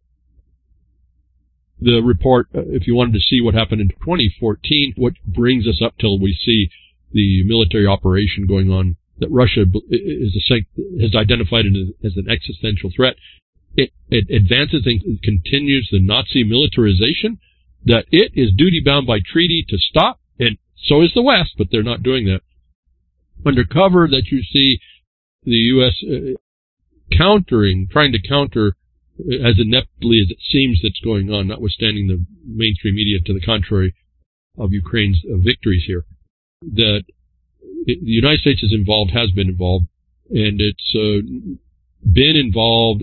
the report, if you wanted to see what happened in 2014, what brings us up till we see the military operation going on that Russia has identified as an existential threat. It advances and continues the Nazi militarization that it is duty-bound by treaty to stop, and so is the West, but they're not doing that. Under cover that you see the U.S. trying to counter as ineptly as it seems that's going on, notwithstanding the mainstream media to the contrary of Ukraine's victories here, that the United States has been involved, and it's been involved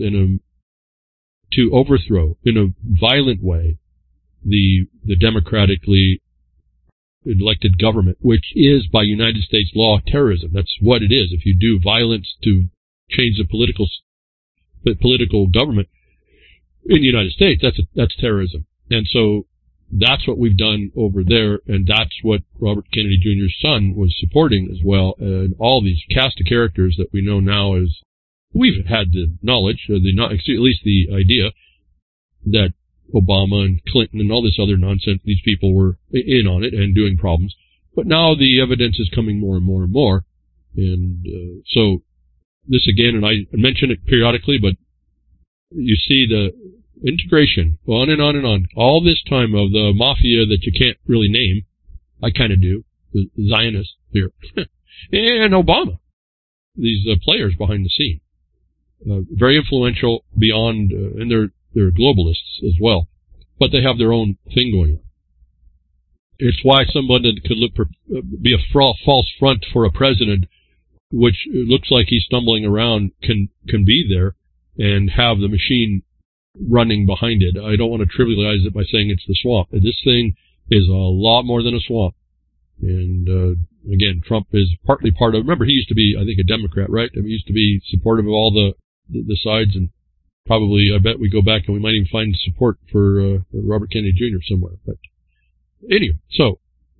to overthrow in a violent way the democratically elected government, which is by United States law terrorism. That's what it is. If you do violence to change the political government in the United States, that's terrorism. And so that's what we've done over there, and that's what Robert Kennedy Jr.'s son was supporting as well. And all these cast of characters that we know now as we've had the knowledge, at least the idea that Obama and Clinton and all this other nonsense, these people were in on it and doing problems. But now the evidence is coming more and more and more. And so this again, and I mention it periodically, but you see the integration on and on and on. All this time of the mafia that you can't really name. I kind of do. The Zionists here. And Obama. These players behind the scene. Very influential beyond, and they're globalists as well, but they have their own thing going on. It's why someone that could be a false front for a president, which looks like he's stumbling around, can be there and have the machine running behind it. I don't want to trivialize it by saying it's the swamp. This thing is a lot more than a swamp. And again, Trump is partly part of. Remember, he used to be, I think, a Democrat, right? I mean, he used to be supportive of all the sides, and probably, I bet we go back and we might even find support for Robert Kennedy Jr. somewhere. But anyway, so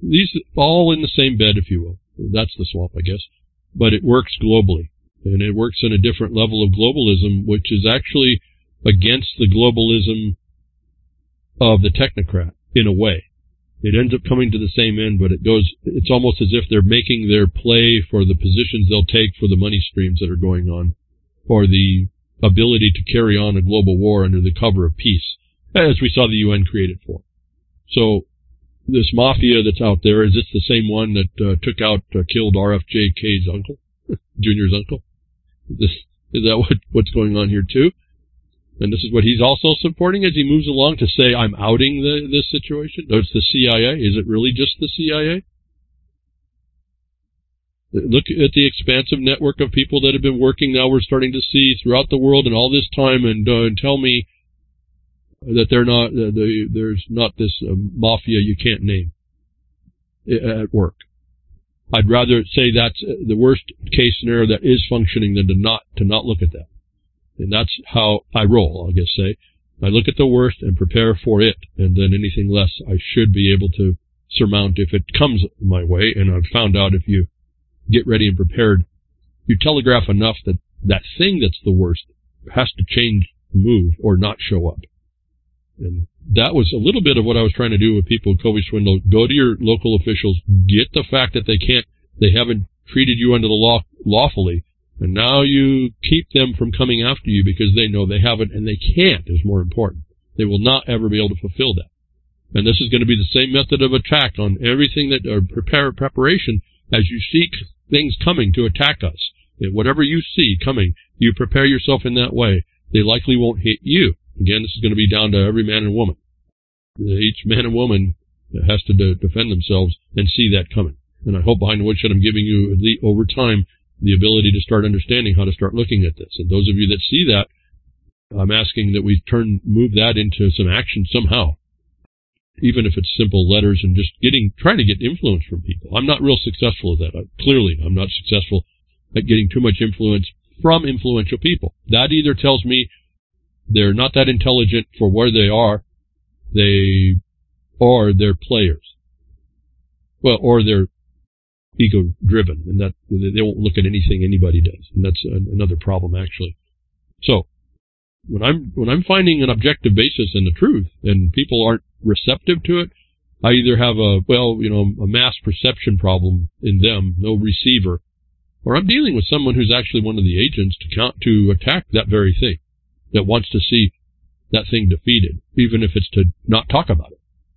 these all in the same bed, if you will. That's the swamp, I guess. But it works globally, and it works in a different level of globalism, which is actually against the globalism of the technocrat, in a way. It ends up coming to the same end, but it's almost as if they're making their play for the positions they'll take for the money streams that are going on, or the ability to carry on a global war under the cover of peace, as we saw the UN created for. So, this mafia that's out there, is this the same one that killed RFJK's uncle, Junior's uncle? Is that what's going on here too? And this is what he's also supporting as he moves along to say, I'm outing this situation? No, it's the CIA. Is it really just the CIA? Look at the expansive network of people that have been working now we're starting to see throughout the world and all this time, and tell me that there's not this mafia you can't name at work. I'd rather say that's the worst case scenario that is functioning than to not look at that. And that's how I roll, I guess say. I look at the worst and prepare for it, and then anything less I should be able to surmount if it comes my way. And I've found out if you get ready and prepared, you telegraph enough that that thing that's the worst has to change, move, or not show up. And that was a little bit of what I was trying to do with people with COVID swindle. Go to your local officials, get the fact that they haven't treated you under the law lawfully, and now you keep them from coming after you because they know they haven't, and they can't, is more important. They will not ever be able to fulfill that. And this is going to be the same method of attack on everything that, or preparation, as you see things coming to attack us. Whatever you see coming, you prepare yourself in that way. They likely won't hit you. Again, this is going to be down to every man and woman. Each man and woman has to defend themselves and see that coming. And I hope behind the woodshed I'm giving you, at least over time, the ability to start understanding how to start looking at this. And those of you that see that, I'm asking that we move that into some action somehow. Even if it's simple letters and just trying to get influence from people. I'm not real successful at that. Clearly, I'm not successful at getting too much influence from influential people. That either tells me they're not that intelligent for where they are, or they're players. Well, or they're ego-driven, and that they won't look at anything anybody does, and that's another problem, actually. So, when I'm finding an objective basis in the truth, and people aren't receptive to it, I either have a mass perception problem in them, no receiver, or I'm dealing with someone who's actually one of the agents to attack that very thing, that wants to see that thing defeated, even if it's to not talk about it.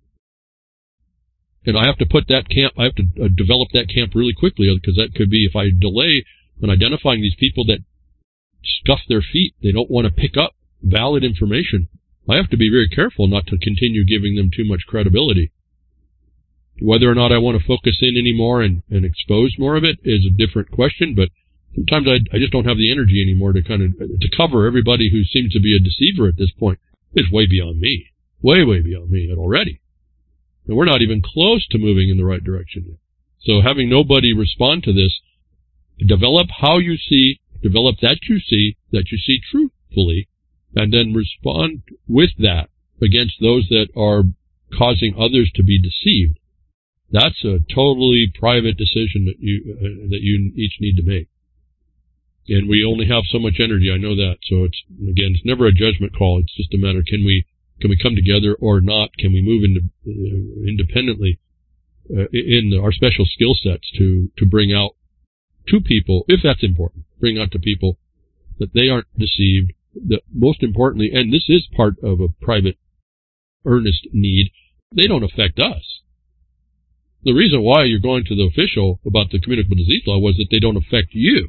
And I have to develop that camp really quickly, because that could be, if I delay on identifying these people that scuff their feet, they don't want to pick up valid information, I have to be very careful not to continue giving them too much credibility. Whether or not I want to focus in anymore and expose more of it is a different question, but sometimes I just don't have the energy anymore to to cover everybody who seems to be a deceiver at this point. It's way beyond me. Way, way beyond me already. And we're not even close to moving in the right direction yet. So having nobody respond to this, develop how you see, develop that you see truthfully, and then respond with that against those that are causing others to be deceived. That's a totally private decision that you each need to make. And we only have so much energy, I know that. So it's never a judgment call. It's just a matter, can we come together or not? Can we move independently in our special skill sets to bring out to people, if that's important, bring out to people that they aren't deceived, that most importantly, and this is part of a private, earnest need, they don't affect us. The reason why you're going to the official about the communicable disease law was that they don't affect you.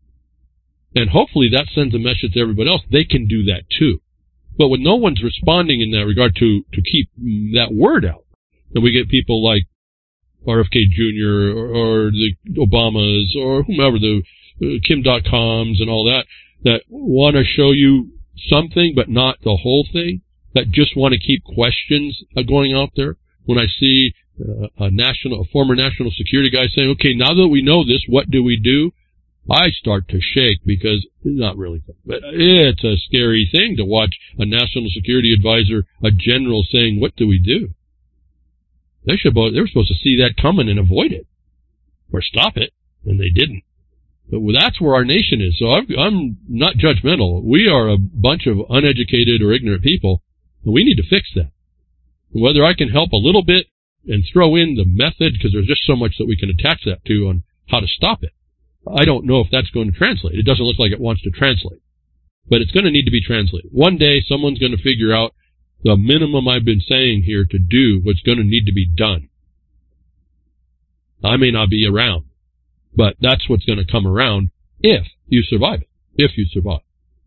And hopefully that sends a message to everybody else. They can do that too. But when no one's responding in that regard to keep that word out, and we get people like RFK Jr. or the Obamas or whomever, the Kim.coms and all that want to show you something but not the whole thing, that just want to keep questions going out there. When I see a former national security guy saying, okay, now that we know this, what do we do? I start to shake, because not really, but it's a scary thing to watch a national security advisor, a general, saying, what do we do? They were supposed to see that coming and avoid it or stop it, and they didn't. But that's where our nation is. So I'm not judgmental. We are a bunch of uneducated or ignorant people, and we need to fix that. Whether I can help a little bit and throw in the method, because there's just so much that we can attach that to on how to stop it, I don't know if that's going to translate. It doesn't look like it wants to translate. But it's going to need to be translated. One day, someone's going to figure out the minimum I've been saying here to do what's going to need to be done. I may not be around, but that's what's going to come around if you survive it. If you survive.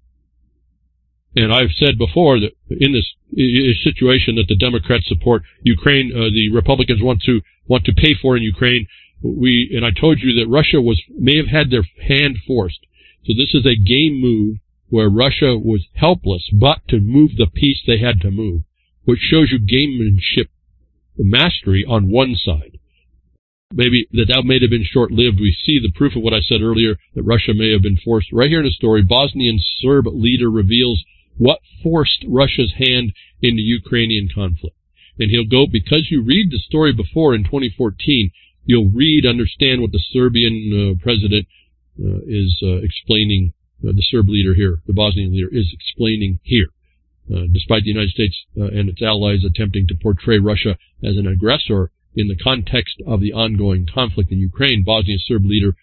And I've said before that in this situation that the Democrats support Ukraine, the Republicans want to pay for in Ukraine. And I told you that Russia may have had their hand forced. So this is a game move where Russia was helpless, but to move the piece they had to move, which shows you gamemanship mastery on one side. Maybe that may have been short-lived. We see the proof of what I said earlier, that Russia may have been forced. Right here in the story, Bosnian Serb leader reveals what forced Russia's hand in the Ukrainian conflict. And he'll go, because you read the story before in 2014, you'll understand what the Serbian president is explaining. The Serb leader here, the Bosnian leader, is explaining here. Despite the United States and its allies attempting to portray Russia as an aggressor in the context of the ongoing conflict in Ukraine, Bosnian Serb leader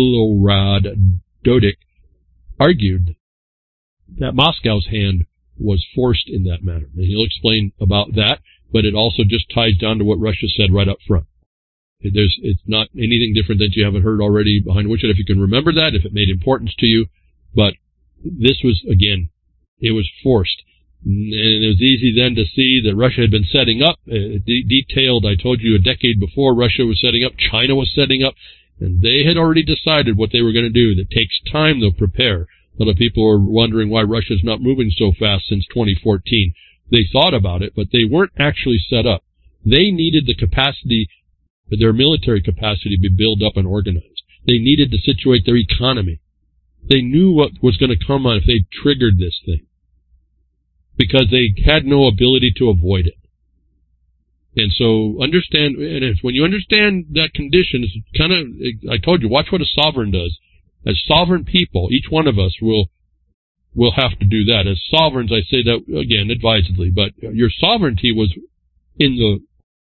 Milorad Dodik argued that Moscow's hand was forced in that matter. And he'll explain about that, but it also just ties down to what Russia said right up front. It's not anything different that you haven't heard already behind which, if you can remember that, if it made importance to you. But this was, again, it was forced. And it was easy then to see that Russia had been setting up, detailed, I told you a decade before, Russia was setting up, China was setting up, and they had already decided what they were going to do. That takes time, they'll prepare. A lot of people are wondering why Russia's not moving so fast since 2014. They thought about it, but they weren't actually set up. They needed the capacity, their military capacity, to be built up and organized. They needed to situate their economy. They knew what was going to come on if they triggered this thing, because they had no ability to avoid it. And so understand, and it's when you understand that condition, it's kind of, I told you, watch what a sovereign does. As sovereign people, each one of us will have to do that. As sovereigns, I say that, again, advisedly, but your sovereignty was in the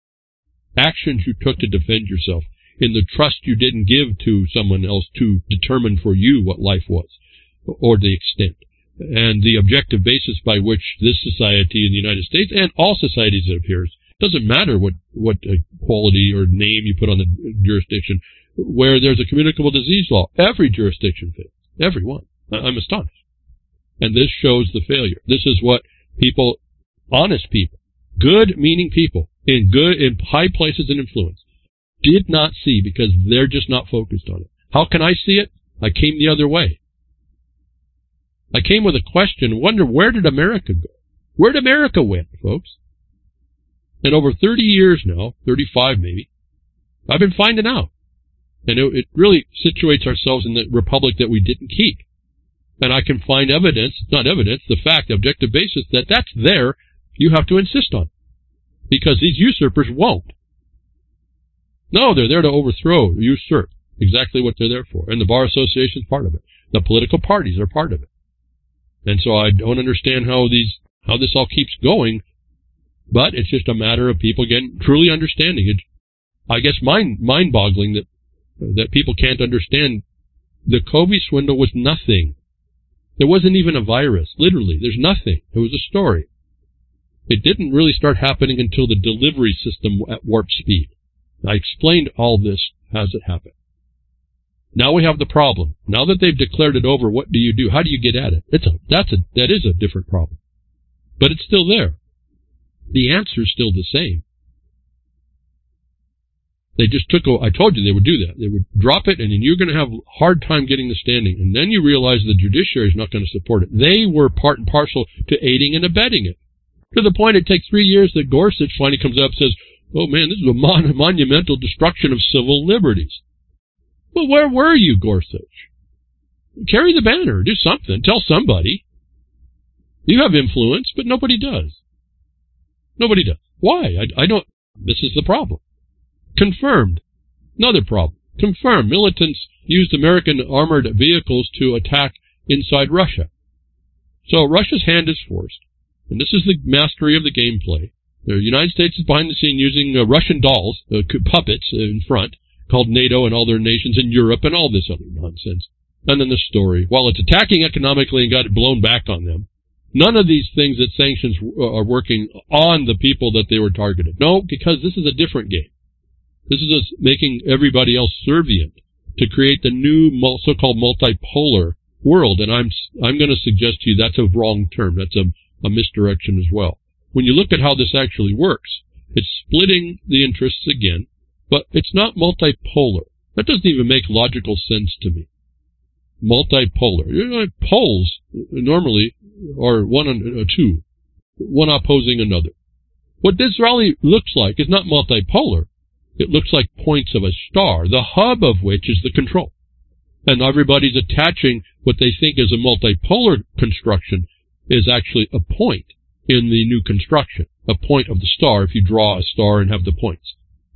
actions you took to defend yourself, in the trust you didn't give to someone else to determine for you what life was, or the extent, and the objective basis by which this society in the United States, and all societies it appears, doesn't matter what quality or name you put on the jurisdiction, where there's a communicable disease law, every jurisdiction fails. Every one. I'm astonished. And this shows the failure. This is what people, honest people, good meaning people, in high places of influence, did not see, because they're just not focused on it. How can I see it? I came the other way. I came with a question, wonder, where did America go? Where did America went, folks? And over 30 years now, 35 maybe, I've been finding out. And it really situates ourselves in the republic that we didn't keep. And I can find evidence, not evidence, the fact, the objective basis, that that's there, you have to insist on. Because these usurpers won't. No, they're there to overthrow, usurp, exactly what they're there for. And the Bar Association is part of it. The political parties are part of it. And so I don't understand how this all keeps going, but it's just a matter of people getting truly understanding it. I guess mind-boggling that people can't understand. The COVID swindle was nothing. There wasn't even a virus. Literally, there's nothing. It was a story. It didn't really start happening until the delivery system at warp speed. I explained all this as it happened. Now we have the problem. Now that they've declared it over, what do you do? How do you get at it? That is a different problem. But it's still there. The answer is still the same. They just I told you they would do that. They would drop it, and then you're going to have a hard time getting the standing. And then you realize the judiciary is not going to support it. They were part and parcel to aiding and abetting it. To the point it takes 3 years that Gorsuch finally comes up and says, oh man, this is a monumental destruction of civil liberties. Well, where were you, Gorsuch? Carry the banner. Do something. Tell somebody. You have influence, but nobody does. Nobody does. Why? I don't. This is the problem. Confirmed. Another problem. Confirmed. Militants used American armored vehicles to attack inside Russia. So Russia's hand is forced. And this is the mastery of the gameplay. The United States is behind the scene using Russian dolls, puppets in front, called NATO and all their nations in Europe and all this other nonsense. And then the story. While it's attacking economically and got it blown back on them, none of these things that sanctions are working on the people that they were targeted. No, because this is a different game. This is us making everybody else servient to create the new so-called multipolar world. And I'm going to suggest to you that's a wrong term. That's a misdirection as well. When you look at how this actually works, it's splitting the interests again, but it's not multipolar. That doesn't even make logical sense to me. Multipolar. Poles normally are one and two, one opposing another. What this rally looks like is not multipolar. It looks like points of a star, the hub of which is the control. And everybody's attaching what they think is a multipolar construction is actually a point in the new construction, a point of the star if you draw a star and have the points.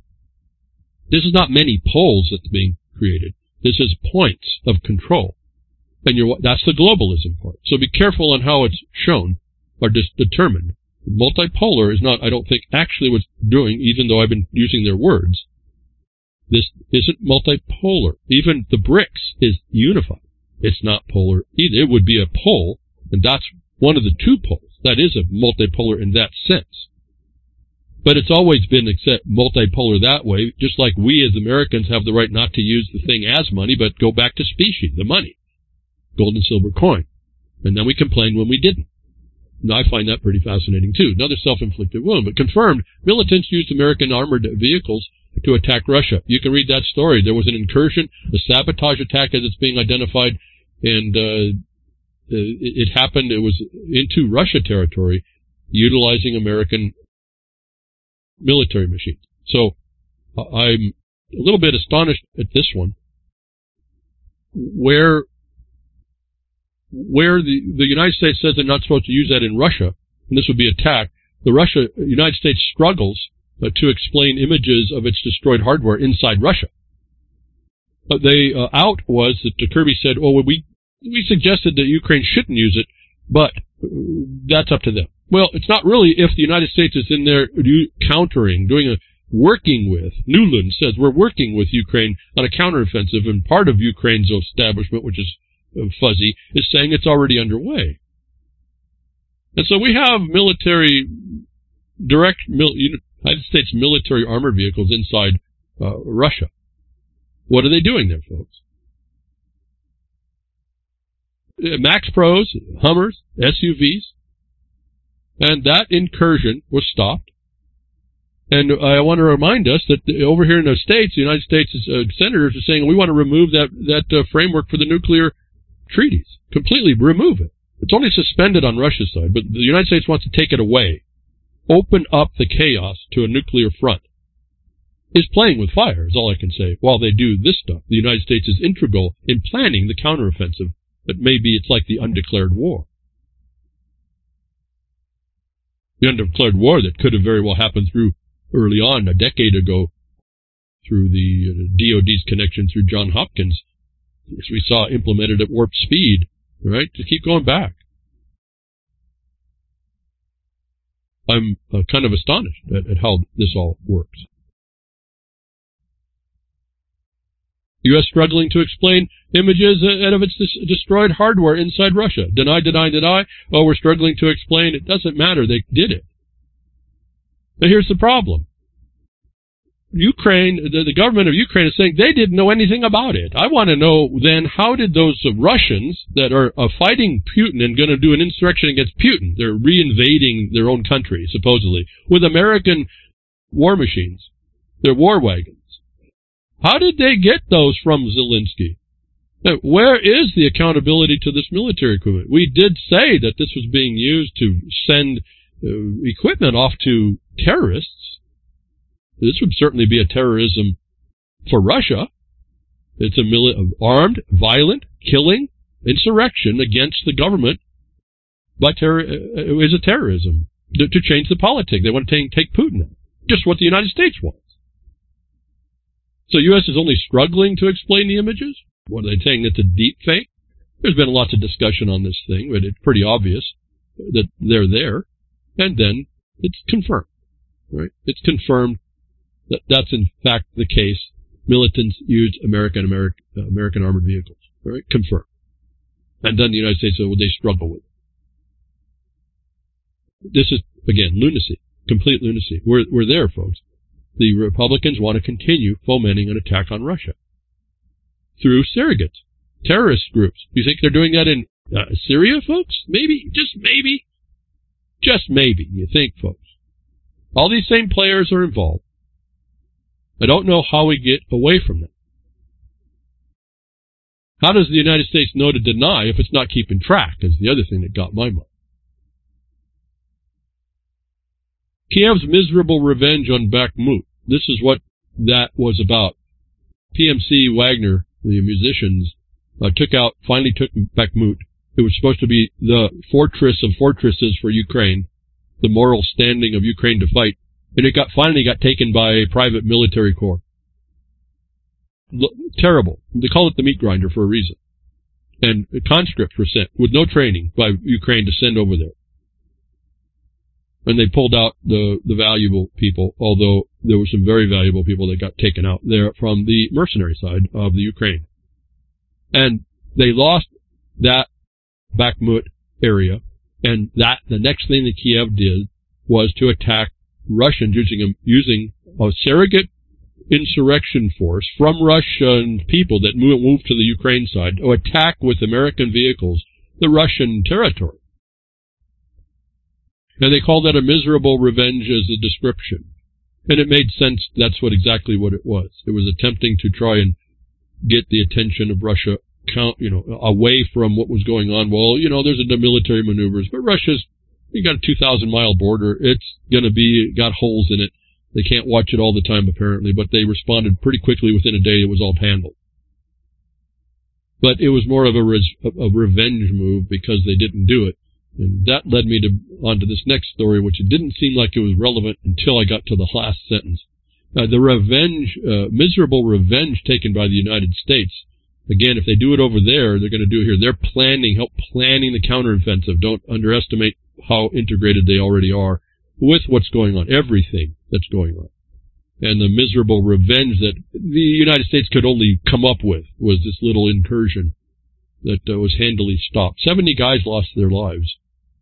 This is not many poles that's being created. This is points of control. And that's the globalism part. So be careful on how it's shown or determined. Multipolar is not, I don't think, actually what's doing, even though I've been using their words. This isn't multipolar. Even the BRICS is unified. It's not polar either. It would be a pole, and that's one of the two poles. That is a multipolar in that sense. But it's always been multipolar that way, just like we as Americans have the right not to use the thing as money, but go back to specie, the money, gold and silver coin. And then we complain when we didn't. And I find that pretty fascinating, too. Another self-inflicted wound, but confirmed, militants used American armored vehicles to attack Russia. You can read that story. There was an incursion, a sabotage attack as it's being identified, and it happened, it was into Russia territory, utilizing American military machines. So I'm a little bit astonished at this one, where the United States says they're not supposed to use that in Russia, and this would be attacked. The United States struggles to explain images of its destroyed hardware inside Russia. But out was that Kirby said, "Oh, well, we suggested that Ukraine shouldn't use it, but that's up to them." Well, it's not really if the United States is in there countering, working with. Nuland says we're working with Ukraine on a counteroffensive, and part of Ukraine's establishment, which is fuzzy, is saying it's already underway. And so we have United States military armored vehicles inside Russia. What are they doing there, folks? Max Pros, Hummers, SUVs, and that incursion was stopped. And I want to remind us that over here in the States, the United States senators are saying we want to remove that framework for the nuclear treaties. Completely remove it. It's only suspended on Russia's side, but the United States wants to take it away. Open up the chaos to a nuclear front. Is playing with fire, is all I can say. While they do this stuff, the United States is integral in planning the counteroffensive, but maybe it's like the undeclared war. The undeclared war that could have very well happened through early on, a decade ago, through the DOD's connection through Johns Hopkins, which we saw implemented at warp speed, right, to keep going back. I'm kind of astonished at how this all works. U.S. struggling to explain images of its destroyed hardware inside Russia. Deny. Oh, we're struggling to explain. It doesn't matter. They did it. Now, here's the problem. Ukraine, the government of Ukraine is saying they didn't know anything about it. I want to know then, how did those Russians that are fighting Putin and going to do an insurrection against Putin, they're reinvading their own country, supposedly, with American war machines, their war wagons. How did they get those from Zelensky? Now, where is the accountability to this military equipment? We did say that this was being used to send equipment off to terrorists. This would certainly be a terrorism for Russia. It's armed, violent, killing insurrection against the government by is a terrorism to change the politics. They want to take Putin out. just what the United States wants. So U.S. is only struggling to explain the images? What are they saying? It's a deep fake? There's been lots of discussion on this thing, but it's pretty obvious that they're there. And then it's confirmed, right? It's confirmed that that's in fact the case. Militants used American armored vehicles, right? Confirmed. And then the United States said, well, they struggle with it. This is, again, lunacy, complete lunacy. We're there, folks. The Republicans want to continue fomenting an attack on Russia through surrogates, terrorist groups. You think they're doing that in Syria, folks? Maybe, just maybe. Just maybe, you think, folks. All these same players are involved. I don't know how we get away from that. How does the United States know to deny if it's not keeping track, is the other thing that got my mind. Kiev's miserable revenge on Bakhmut. This is what that was about. PMC Wagner, the musicians, finally took Bakhmut. It was supposed to be the fortress of fortresses for Ukraine, the moral standing of Ukraine to fight, and it finally got taken by a private military corps. Terrible. They call it the meat grinder for a reason. And conscripts were sent with no training by Ukraine to send over there. And they pulled out the valuable people, although there were some very valuable people that got taken out there from the mercenary side of the Ukraine. And they lost that Bakhmut area, and the next thing that Kiev did was to attack Russians using a surrogate insurrection force from Russian people that moved to the Ukraine side to attack with American vehicles the Russian territory. And they called that a miserable revenge as a description. And it made sense. That's exactly what it was. It was attempting to try and get the attention of Russia away from what was going on. Well, there's the military maneuvers, but you got a 2,000-mile border. It's got holes in it. They can't watch it all the time, apparently, but they responded pretty quickly. Within a day, it was all handled. But it was more of a revenge move because they didn't do it. And that led me onto this next story, which it didn't seem like it was relevant until I got to the last sentence. The miserable revenge taken by the United States. Again, if they do it over there, they're going to do it here. They're help planning the counteroffensive. Don't underestimate how integrated they already are with what's going on, everything that's going on. And the miserable revenge that the United States could only come up with was this little incursion that was handily stopped. 70 guys lost their lives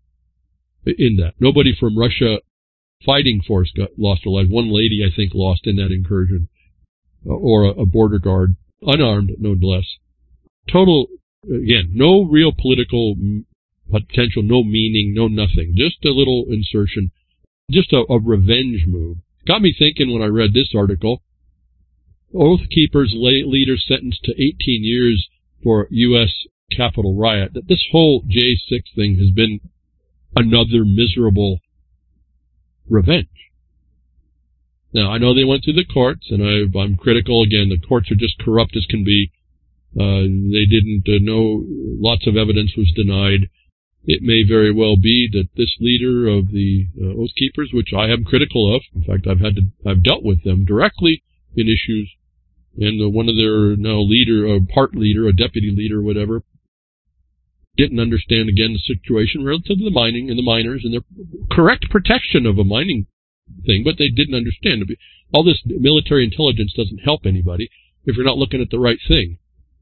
in that. Nobody from Russia fighting force lost their lives. One lady, I think, lost in that incursion, or a border guard, unarmed, no less. Total, again, no real political potential, no meaning, no nothing. Just a little insertion, just a revenge move. Got me thinking when I read this article. Oath Keepers leader sentenced to 18 years for U.S. Capitol riot. That this whole J6 thing has been another miserable revenge. Now, I know they went through the courts, and I'm critical. Again, the courts are just corrupt as can be. They didn't know. Lots of evidence was denied. It may very well be that this leader of the Oath Keepers, which I am critical of, in fact, I've dealt with them directly in issues, and one of their now part leader, a deputy leader, whatever, didn't understand again the situation relative to the mining and the miners and their correct protection of a mining thing, but they didn't understand. All this military intelligence doesn't help anybody if you're not looking at the right thing.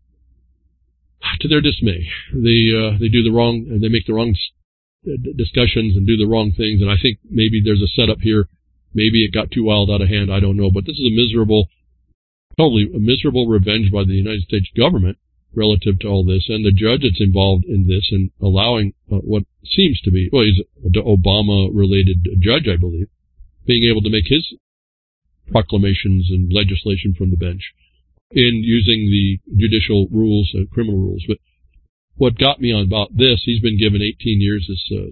To their dismay, they do the wrong, and they make the wrong discussions and do the wrong things. And I think maybe there's a setup here. Maybe it got too wild out of hand. I don't know. But this is totally a miserable revenge by the United States government relative to all this, and the judge that's involved in this and allowing what seems to be, he's an Obama-related judge, I believe, being able to make his proclamations and legislation from the bench in using the judicial rules, criminal rules. But what got me on about this, he's been given 18 years as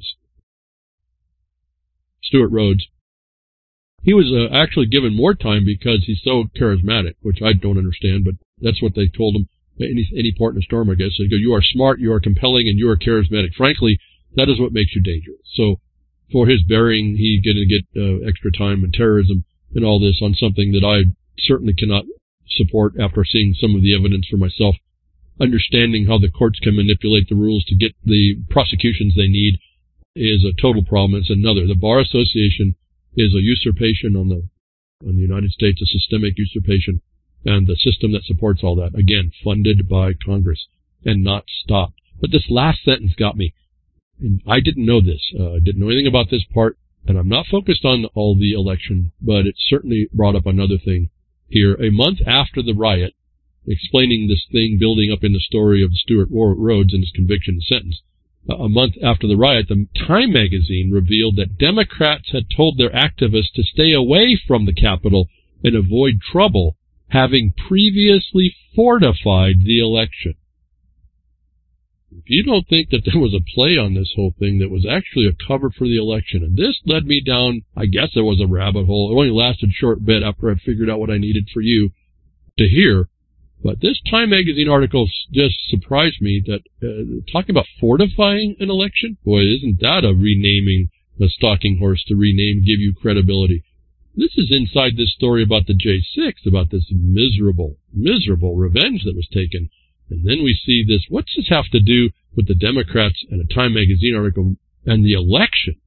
Stuart Rhodes. He was actually given more time because he's so charismatic, which I don't understand, but that's what they told him. Any port in a storm, I guess. They go, you are smart, you are compelling, and you are charismatic. Frankly, that is what makes you dangerous. So for his bearing, he's going to get extra time. And terrorism, in all this on something that I certainly cannot support after seeing some of the evidence for myself. Understanding how the courts can manipulate the rules to get the prosecutions they need is a total problem. It's another. The Bar Association is a usurpation on the United States, a systemic usurpation, and the system that supports all that, again, funded by Congress and not stopped. But this last sentence got me. And I didn't know this. I didn't know anything about this part, and I'm not focused on all the election, but it certainly brought up another thing here. A month after the riot, explaining this thing building up in the story of Stuart Rhodes and his conviction and sentence, a month after the riot, the Time magazine revealed that Democrats had told their activists to stay away from the Capitol and avoid trouble, having previously fortified the election. If you don't think that there was a play on this whole thing, that was actually a cover for the election, and this led me down, I guess there was a rabbit hole. It only lasted a short bit after I figured out what I needed for you to hear. But this Time magazine article just surprised me that talking about fortifying an election, boy, isn't that a renaming, a stalking horse to rename, give you credibility. This is inside this story about the J6, about this miserable revenge that was taken. And then we see this. What's this have to do with the Democrats and a Time magazine article and the election?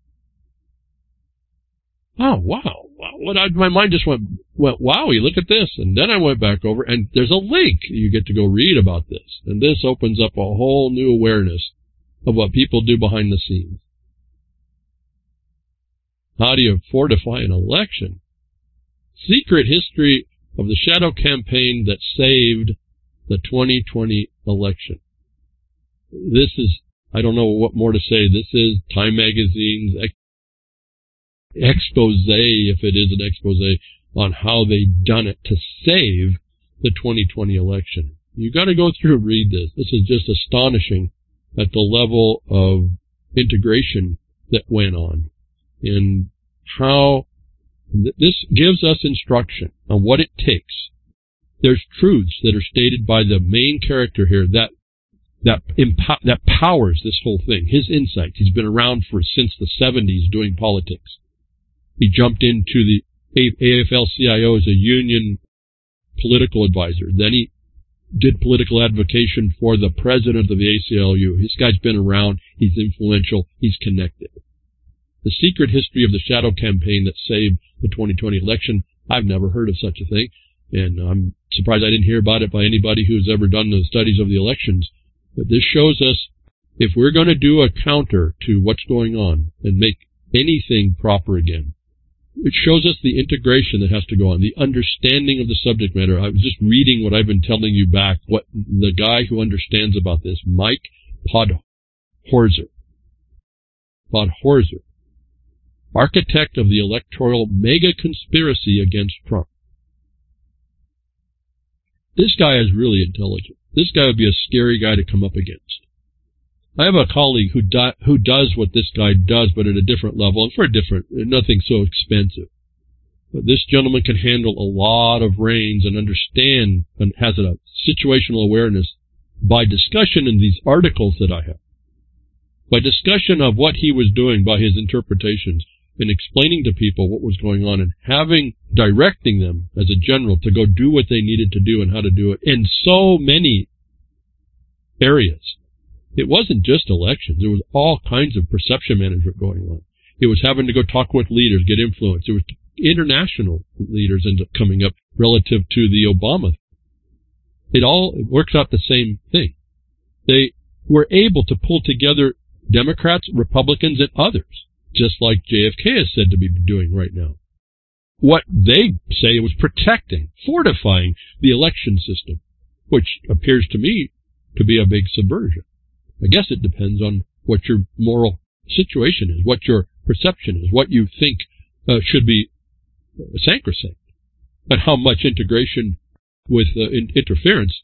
Oh, wow. My mind just went, wowie, look at this. And then I went back over, and there's a link. You get to go read about this. And this opens up a whole new awareness of what people do behind the scenes. How do you fortify an election? Secret history of the shadow campaign that saved the 2020 election. This is, I don't know what more to say. This is Time magazine's expose, if it is an expose, on how they done it to save the 2020 election. You got to go through and read this. This is just astonishing at the level of integration that went on, and how this gives us instruction on what it takes. There's truths that are stated by the main character here that powers this whole thing. His insights. He's been around since the 70s doing politics. He jumped into the AFL-CIO as a union political advisor. Then he did political advocacy for the president of the ACLU. This guy's been around. He's influential. He's connected. The secret history of the shadow campaign that saved the 2020 election, I've never heard of such a thing. And I'm surprised I didn't hear about it by anybody who's ever done the studies of the elections. But this shows us, if we're going to do a counter to what's going on and make anything proper again, it shows us the integration that has to go on, the understanding of the subject matter. I was just reading what I've been telling you back, what the guy who understands about this, Mike Podhorzer, architect of the electoral mega conspiracy against Trump. This guy is really intelligent. This guy would be a scary guy to come up against. I have a colleague who does what this guy does, but at a different level, and for a different, nothing so expensive. But this gentleman can handle a lot of reins and understand and has a situational awareness by discussion in these articles that I have. By discussion of what he was doing by his interpretations and explaining to people what was going on and directing them as a general to go do what they needed to do and how to do it in so many areas. It wasn't just elections. There was all kinds of perception management going on. It was having to go talk with leaders, get influence. It was international leaders ended up coming up relative to the Obama. It all works out the same thing. They were able to pull together Democrats, Republicans, and others, just like JFK is said to be doing right now. What they say was protecting, fortifying the election system, which appears to me to be a big subversion. I guess it depends on what your moral situation is, what your perception is, what you think should be sacrosanct, and how much integration with interference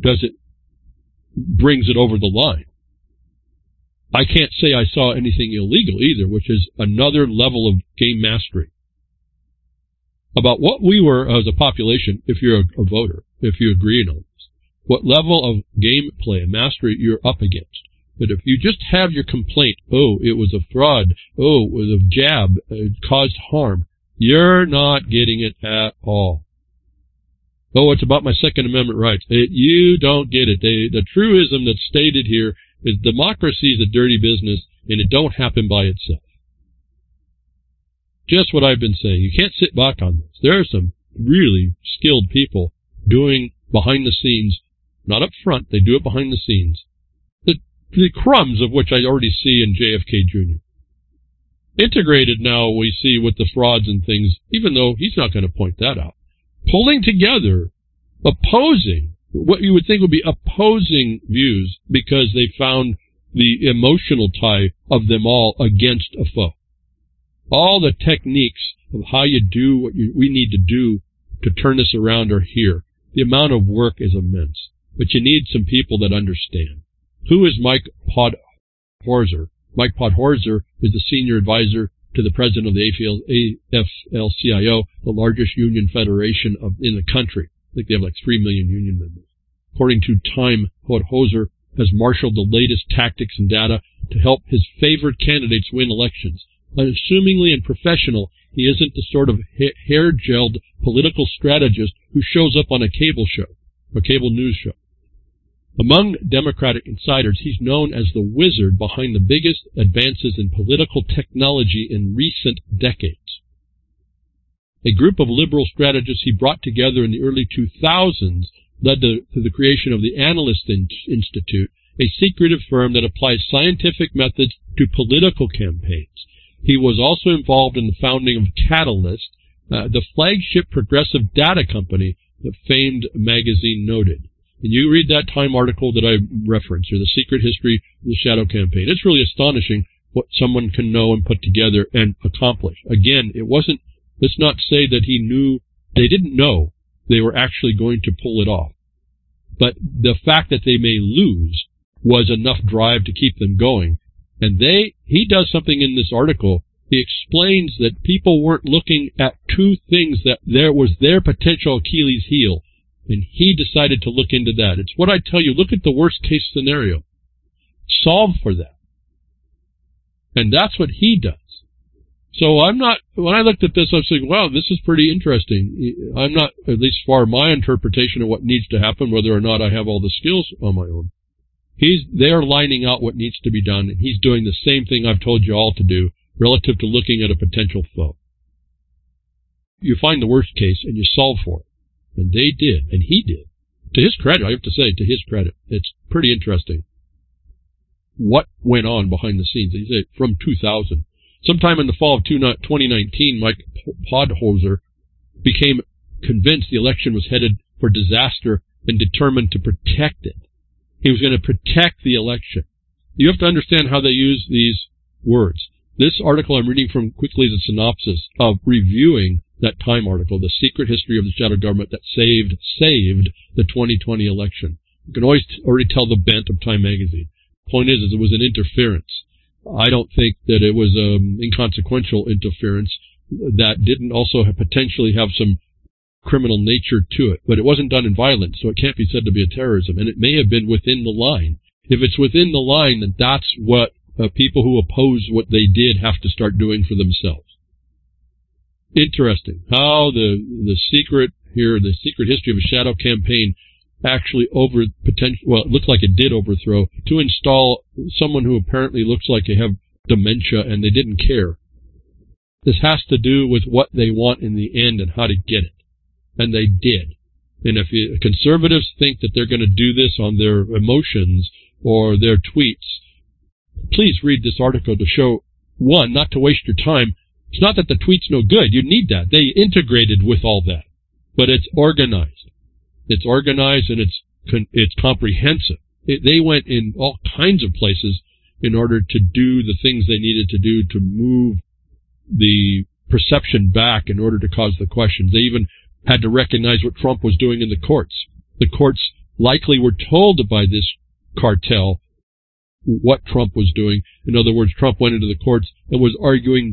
brings it over the line. I can't say I saw anything illegal either, which is another level of game mastery. About what we were as a population, if you're a voter, if you agree on this, what level of gameplay and mastery you're up against. But if you just have your complaint, oh, it was a fraud, oh, it was a jab, it caused harm, You're not getting it at all. Oh, it's about my Second Amendment rights. You don't get it. The truism that's stated here is democracy is a dirty business, and it don't happen by itself. Just what I've been saying. You can't sit back on this. There are some really skilled people doing behind the scenes, not up front, they do it behind the scenes. The crumbs of which I already see in JFK Jr. Integrated now we see with the frauds and things, even though he's not going to point that out. Pulling together, opposing, what you would think would be opposing views because they found the emotional tie of them all against a foe. All the techniques of how you do what we need to do to turn this around are here. The amount of work is immense, but you need some people that understand. Who is Mike Podhorzer? Mike Podhorzer is the senior advisor to the president of the AFL-CIO, the largest union federation in the country. I think they have like 3 million union members. According to Time, Podhorzer has marshaled the latest tactics and data to help his favored candidates win elections. Unassumingly and professional, he isn't the sort of hair-gelled political strategist who shows up on a cable news show. Among Democratic insiders, he's known as the wizard behind the biggest advances in political technology in recent decades. A group of liberal strategists he brought together in the early 2000s led to the creation of the Analyst Institute, a secretive firm that applies scientific methods to political campaigns. He was also involved in the founding of Catalyst, the flagship progressive data company that famed magazine noted. And you read that Time article that I referenced, or The Secret History of the Shadow Campaign. It's really astonishing what someone can know and put together and accomplish. Again, let's not say that they didn't know they were actually going to pull it off. But the fact that they may lose was enough drive to keep them going. And he does something in this article. He explains that people weren't looking at two things that there was their potential Achilles heel. And he decided to look into that. It's what I tell you, look at the worst case scenario. Solve for that. And that's what he does. So when I looked at this, I was thinking, wow, this is pretty interesting. I'm not, at least far my interpretation of what needs to happen, whether or not I have all the skills on my own. They're lining out what needs to be done, and he's doing the same thing I've told you all to do relative to looking at a potential foe. You find the worst case and you solve for it. And they did, and he did. To his credit, I have to say, to his credit, it's pretty interesting what went on behind the scenes. He said from 2000. Sometime in the fall of 2019, Mike Podhorzer became convinced the election was headed for disaster and determined to protect it. He was going to protect the election. You have to understand how they use these words. This article I'm reading from quickly is a synopsis of reviewing that Time article, The Secret History of the Shadow Government that saved the 2020 election. You can already tell the bent of Time magazine. Point is it was an interference. I don't think that it was inconsequential interference that didn't also potentially have some criminal nature to it, but it wasn't done in violence, so it can't be said to be a terrorism, and it may have been within the line. If it's within the line, then that's what people who oppose what they did have to start doing for themselves. Interesting how the secret history of a shadow campaign actually it looked like it did overthrow to install someone who apparently looks like they have dementia and they didn't care. This has to do with what they want in the end and how to get it. And they did. And if conservatives think that they're going to do this on their emotions or their tweets, please read this article to show, one, not to waste your time. It's not that the tweet's no good. You need that. They integrated with all that. But it's organized. It's organized and it's comprehensive. They went in all kinds of places in order to do the things they needed to do to move the perception back in order to cause the questions. They even had to recognize what Trump was doing in the courts. The courts likely were told by this cartel what Trump was doing. In other words, Trump went into the courts and was arguing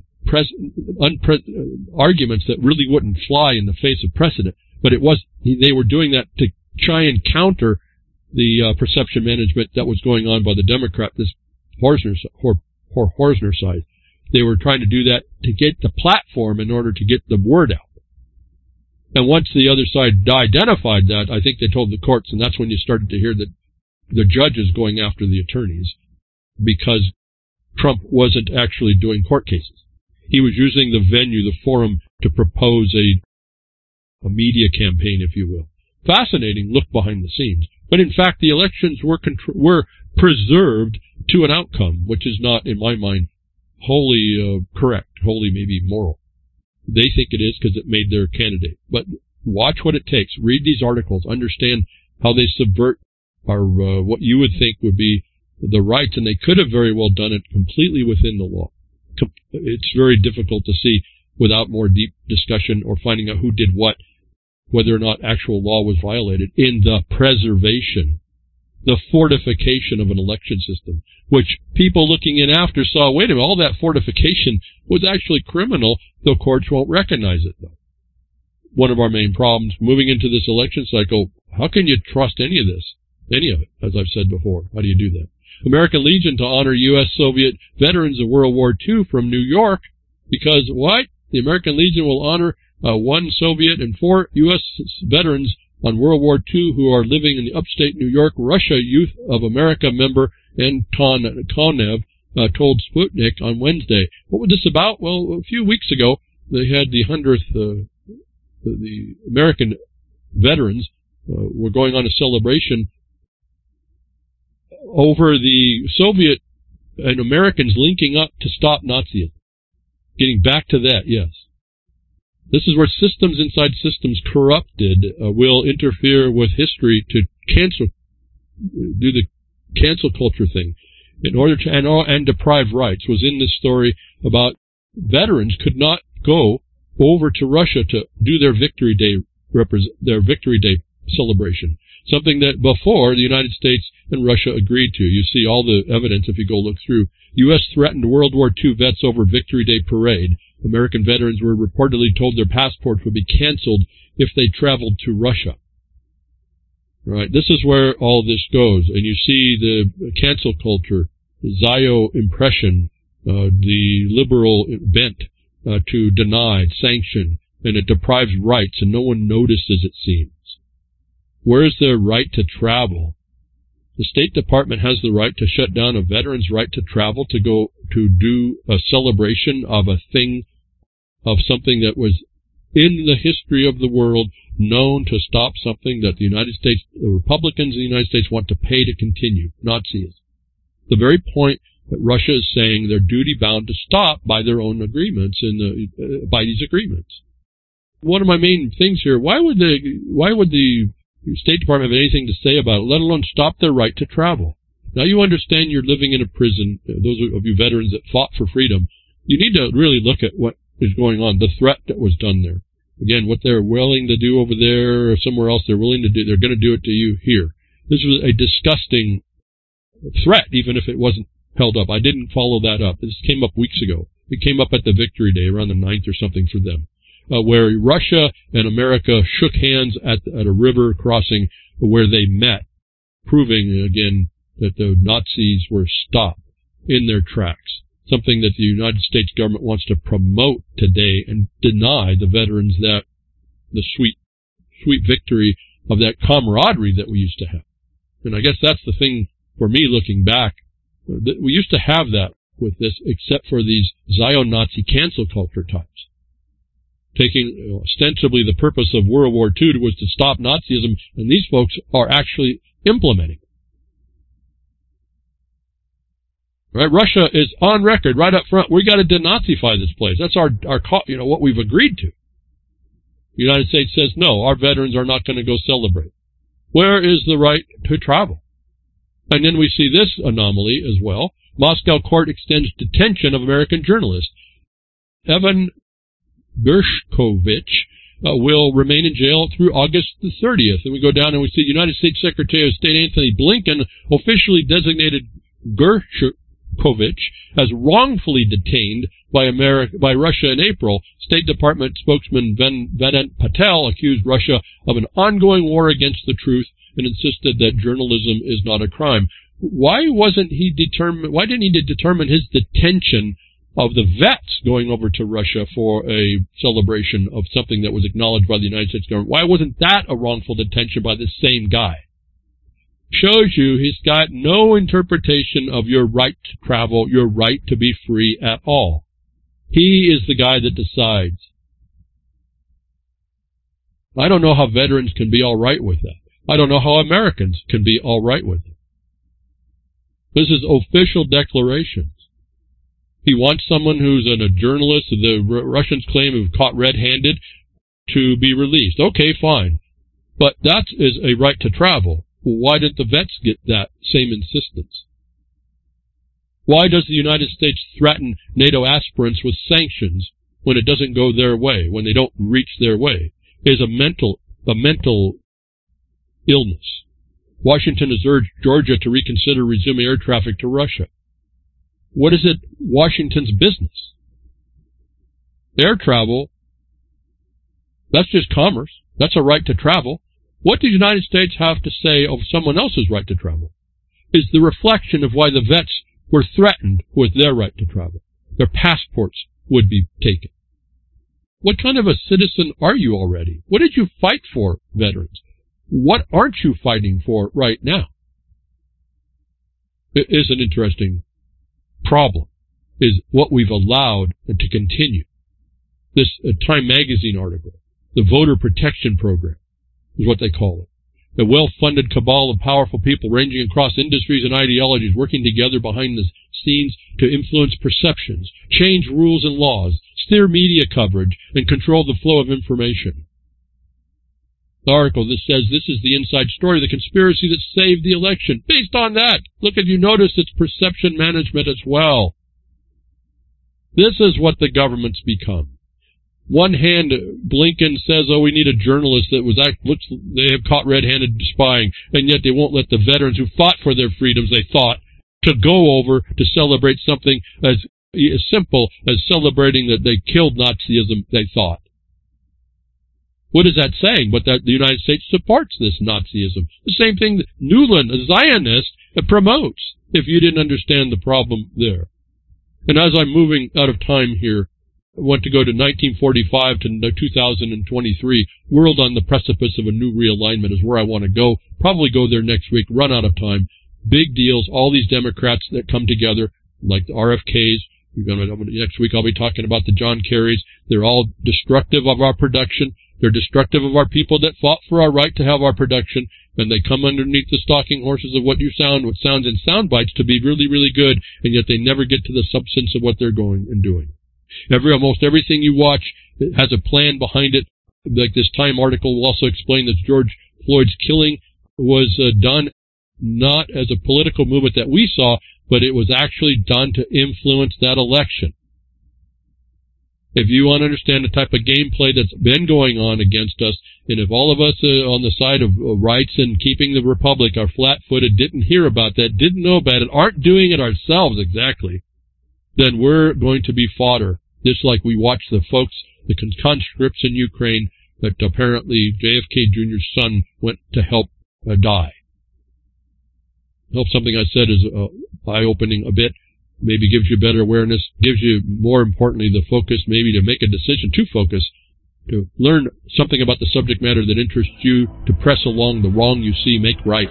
arguments that really wouldn't fly in the face of precedent. But they were doing that to try and counter the perception management that was going on by the Democrat, this Horner side. They were trying to do that to get the platform in order to get the word out. And once the other side identified that, I think they told the courts, and that's when you started to hear that the judges going after the attorneys because Trump wasn't actually doing court cases. He was using the venue, the forum, to propose a media campaign, if you will. Fascinating look behind the scenes. But in fact, the elections were preserved to an outcome, which is not, in my mind, wholly correct, wholly maybe moral. They think it is because it made their candidate. But watch what it takes. Read these articles. Understand how they subvert our what you would think would be the rights, and they could have very well done it completely within the law. It's very difficult to see without more deep discussion or finding out who did what, whether or not actual law was violated in the preservation, the fortification of an election system, which people looking in after saw, wait a minute, all that fortification was actually criminal. The courts won't recognize it, though. One of our main problems moving into this election cycle, how can you trust any of this? Any of it, as I've said before. How do you do that? American Legion to honor U.S. Soviet veterans of World War II from New York, because what? The American Legion will honor 1 Soviet and 4 U.S. veterans on World War II who are living in the upstate New York. Russia Youth of America member Anton Konev told Sputnik on Wednesday. What was this about? Well, a few weeks ago, they had the 100th, the American veterans were going on a celebration over the Soviet and Americans linking up to stop Nazism. Getting back to that, yes. This is where systems inside systems corrupted will interfere with history to do the cancel culture thing in order to, and deprive rights. Was in this story about veterans could not go over to Russia to do their Victory Day celebration. Something that before the United States and Russia agreed to. You see all the evidence if you go look through. U.S. threatened World War II vets over Victory Day parade. American veterans were reportedly told their passports would be canceled if they traveled to Russia. Right, this is where all this goes. And you see the cancel culture, the Zio impression, the liberal bent to deny, sanction, and it deprives rights, and no one notices, it seems. Where is their right to travel? The State Department has the right to shut down a veteran's right to travel to go to do a celebration of a thing, of something that was in the history of the world known to stop something that the United States, the Republicans in the United States want to pay to continue, Nazism. The very point that Russia is saying they're duty-bound to stop by their own agreements, by these agreements. One of my main things here, why would the State Department have anything to say about it, let alone stop their right to travel? Now you understand you're living in a prison, those of you veterans that fought for freedom, you need to really look at what is going on, the threat that was done there. Again, what they're willing to do over there or somewhere else, they're willing to do, they're going to do it to you here. This was a disgusting threat, even if it wasn't held up. I didn't follow that up. This came up weeks ago. It came up at the Victory Day, around the 9th or something for them. Where Russia and America shook hands at a river crossing where they met, proving again that the Nazis were stopped in their tracks, something that the United States government wants to promote today and deny the veterans that the sweet victory of that camaraderie that we used to have. And I guess that's the thing for me looking back. We used to have that with this, except for these Zio-Nazi cancel culture types. Taking ostensibly the purpose of World War II was to stop Nazism, and these folks are actually implementing. Right? Russia is on record right up front. We got to denazify this place. That's our what we've agreed to. The United States says no. Our veterans are not going to go celebrate. Where is the right to travel? And then we see this anomaly as well. Moscow court extends detention of American journalist Evan Gershkovich will remain in jail through August the 30th. And we go down and we see United States Secretary of State Anthony Blinken officially designated Gershkovich as wrongfully detained by Russia in April. State Department spokesman Vedant Patel accused Russia of an ongoing war against the truth and insisted that journalism is not a crime. Why didn't he determine his detention of the vets going over to Russia for a celebration of something that was acknowledged by the United States government. Why wasn't that a wrongful detention by the same guy? Shows you he's got no interpretation of your right to travel, your right to be free at all. He is the guy that decides. I don't know how veterans can be all right with that. I don't know how Americans can be all right with it. This is official declarations. He wants someone who's a journalist, the Russians claim who caught red-handed, to be released. Okay, fine. But that is a right to travel. Well, why didn't the vets get that same insistence? Why does the United States threaten NATO aspirants with sanctions when it doesn't go their way, when they don't reach their way? It is a mental illness. Washington has urged Georgia to reconsider resuming air traffic to Russia. What is it Washington's business? Air travel, that's just commerce. That's a right to travel. What does the United States have to say of someone else's right to travel? Is the reflection of why the vets were threatened with their right to travel. Their passports would be taken. What kind of a citizen are you already? What did you fight for, veterans? What aren't you fighting for right now? It is an interesting problem, is what we've allowed to continue. This Time Magazine article, the voter protection program, is what they call it. A well-funded cabal of powerful people ranging across industries and ideologies working together behind the scenes to influence perceptions, change rules and laws, steer media coverage, and control the flow of information. The article that says this is the inside story, the conspiracy that saved the election. Based on that, look, if you notice, it's perception management as well. This is what the government's become. One hand, Blinken says, oh, we need a journalist that was they have caught red-handed spying, and yet they won't let the veterans who fought for their freedoms, they thought, to go over to celebrate something as simple as celebrating that they killed Nazism, they thought. What is that saying? But that the United States supports this Nazism. The same thing that Nuland, a Zionist, promotes, if you didn't understand the problem there. And as I'm moving out of time here, I want to go to 1945 to 2023. World on the precipice of a new realignment is where I want to go. Probably go there next week, run out of time. Big deals, all these Democrats that come together, like the RFKs. Next week I'll be talking about the John Kerrys. They're all destructive of our production. They're destructive of our people that fought for our right to have our production, and they come underneath the stalking horses of what sounds in sound bites to be really, really good, and yet they never get to the substance of what they're going and doing. Almost everything you watch has a plan behind it. Like this Time article will also explain that George Floyd's killing was done not as a political movement that we saw, but it was actually done to influence that election. If you want to understand the type of gameplay that's been going on against us, and if all of us on the side of rights and keeping the republic are flat-footed, didn't hear about that, didn't know about it, aren't doing it ourselves exactly, then we're going to be fodder. Just like we watched the folks, the conscripts in Ukraine, that apparently JFK Jr.'s son went to help die. I hope something I said is eye-opening a bit. Maybe gives you better awareness, gives you, more importantly, the focus, maybe to make a decision to focus, to learn something about the subject matter that interests you, to press along the wrong you see, make right.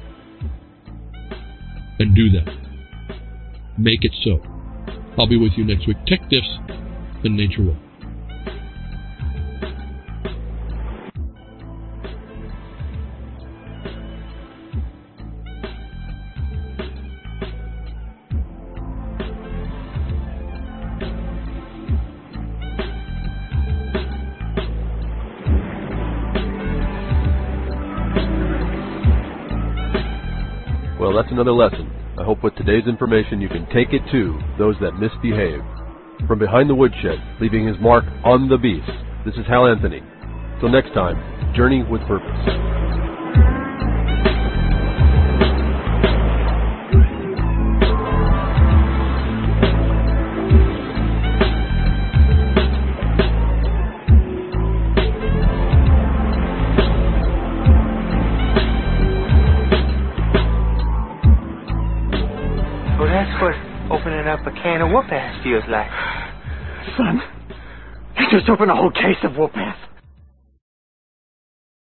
And do that. Make it so. I'll be with you next week. Tech Diffs and Nature Walk. Well, that's another lesson. I hope with today's information you can take it to those that misbehave. From behind the woodshed, leaving his mark on the beast, this is Hal Anthony. Till next time, journey with purpose. Well, that's what opening up a can of whoop-ass feels like. Son, you just opened a whole case of whoop-ass.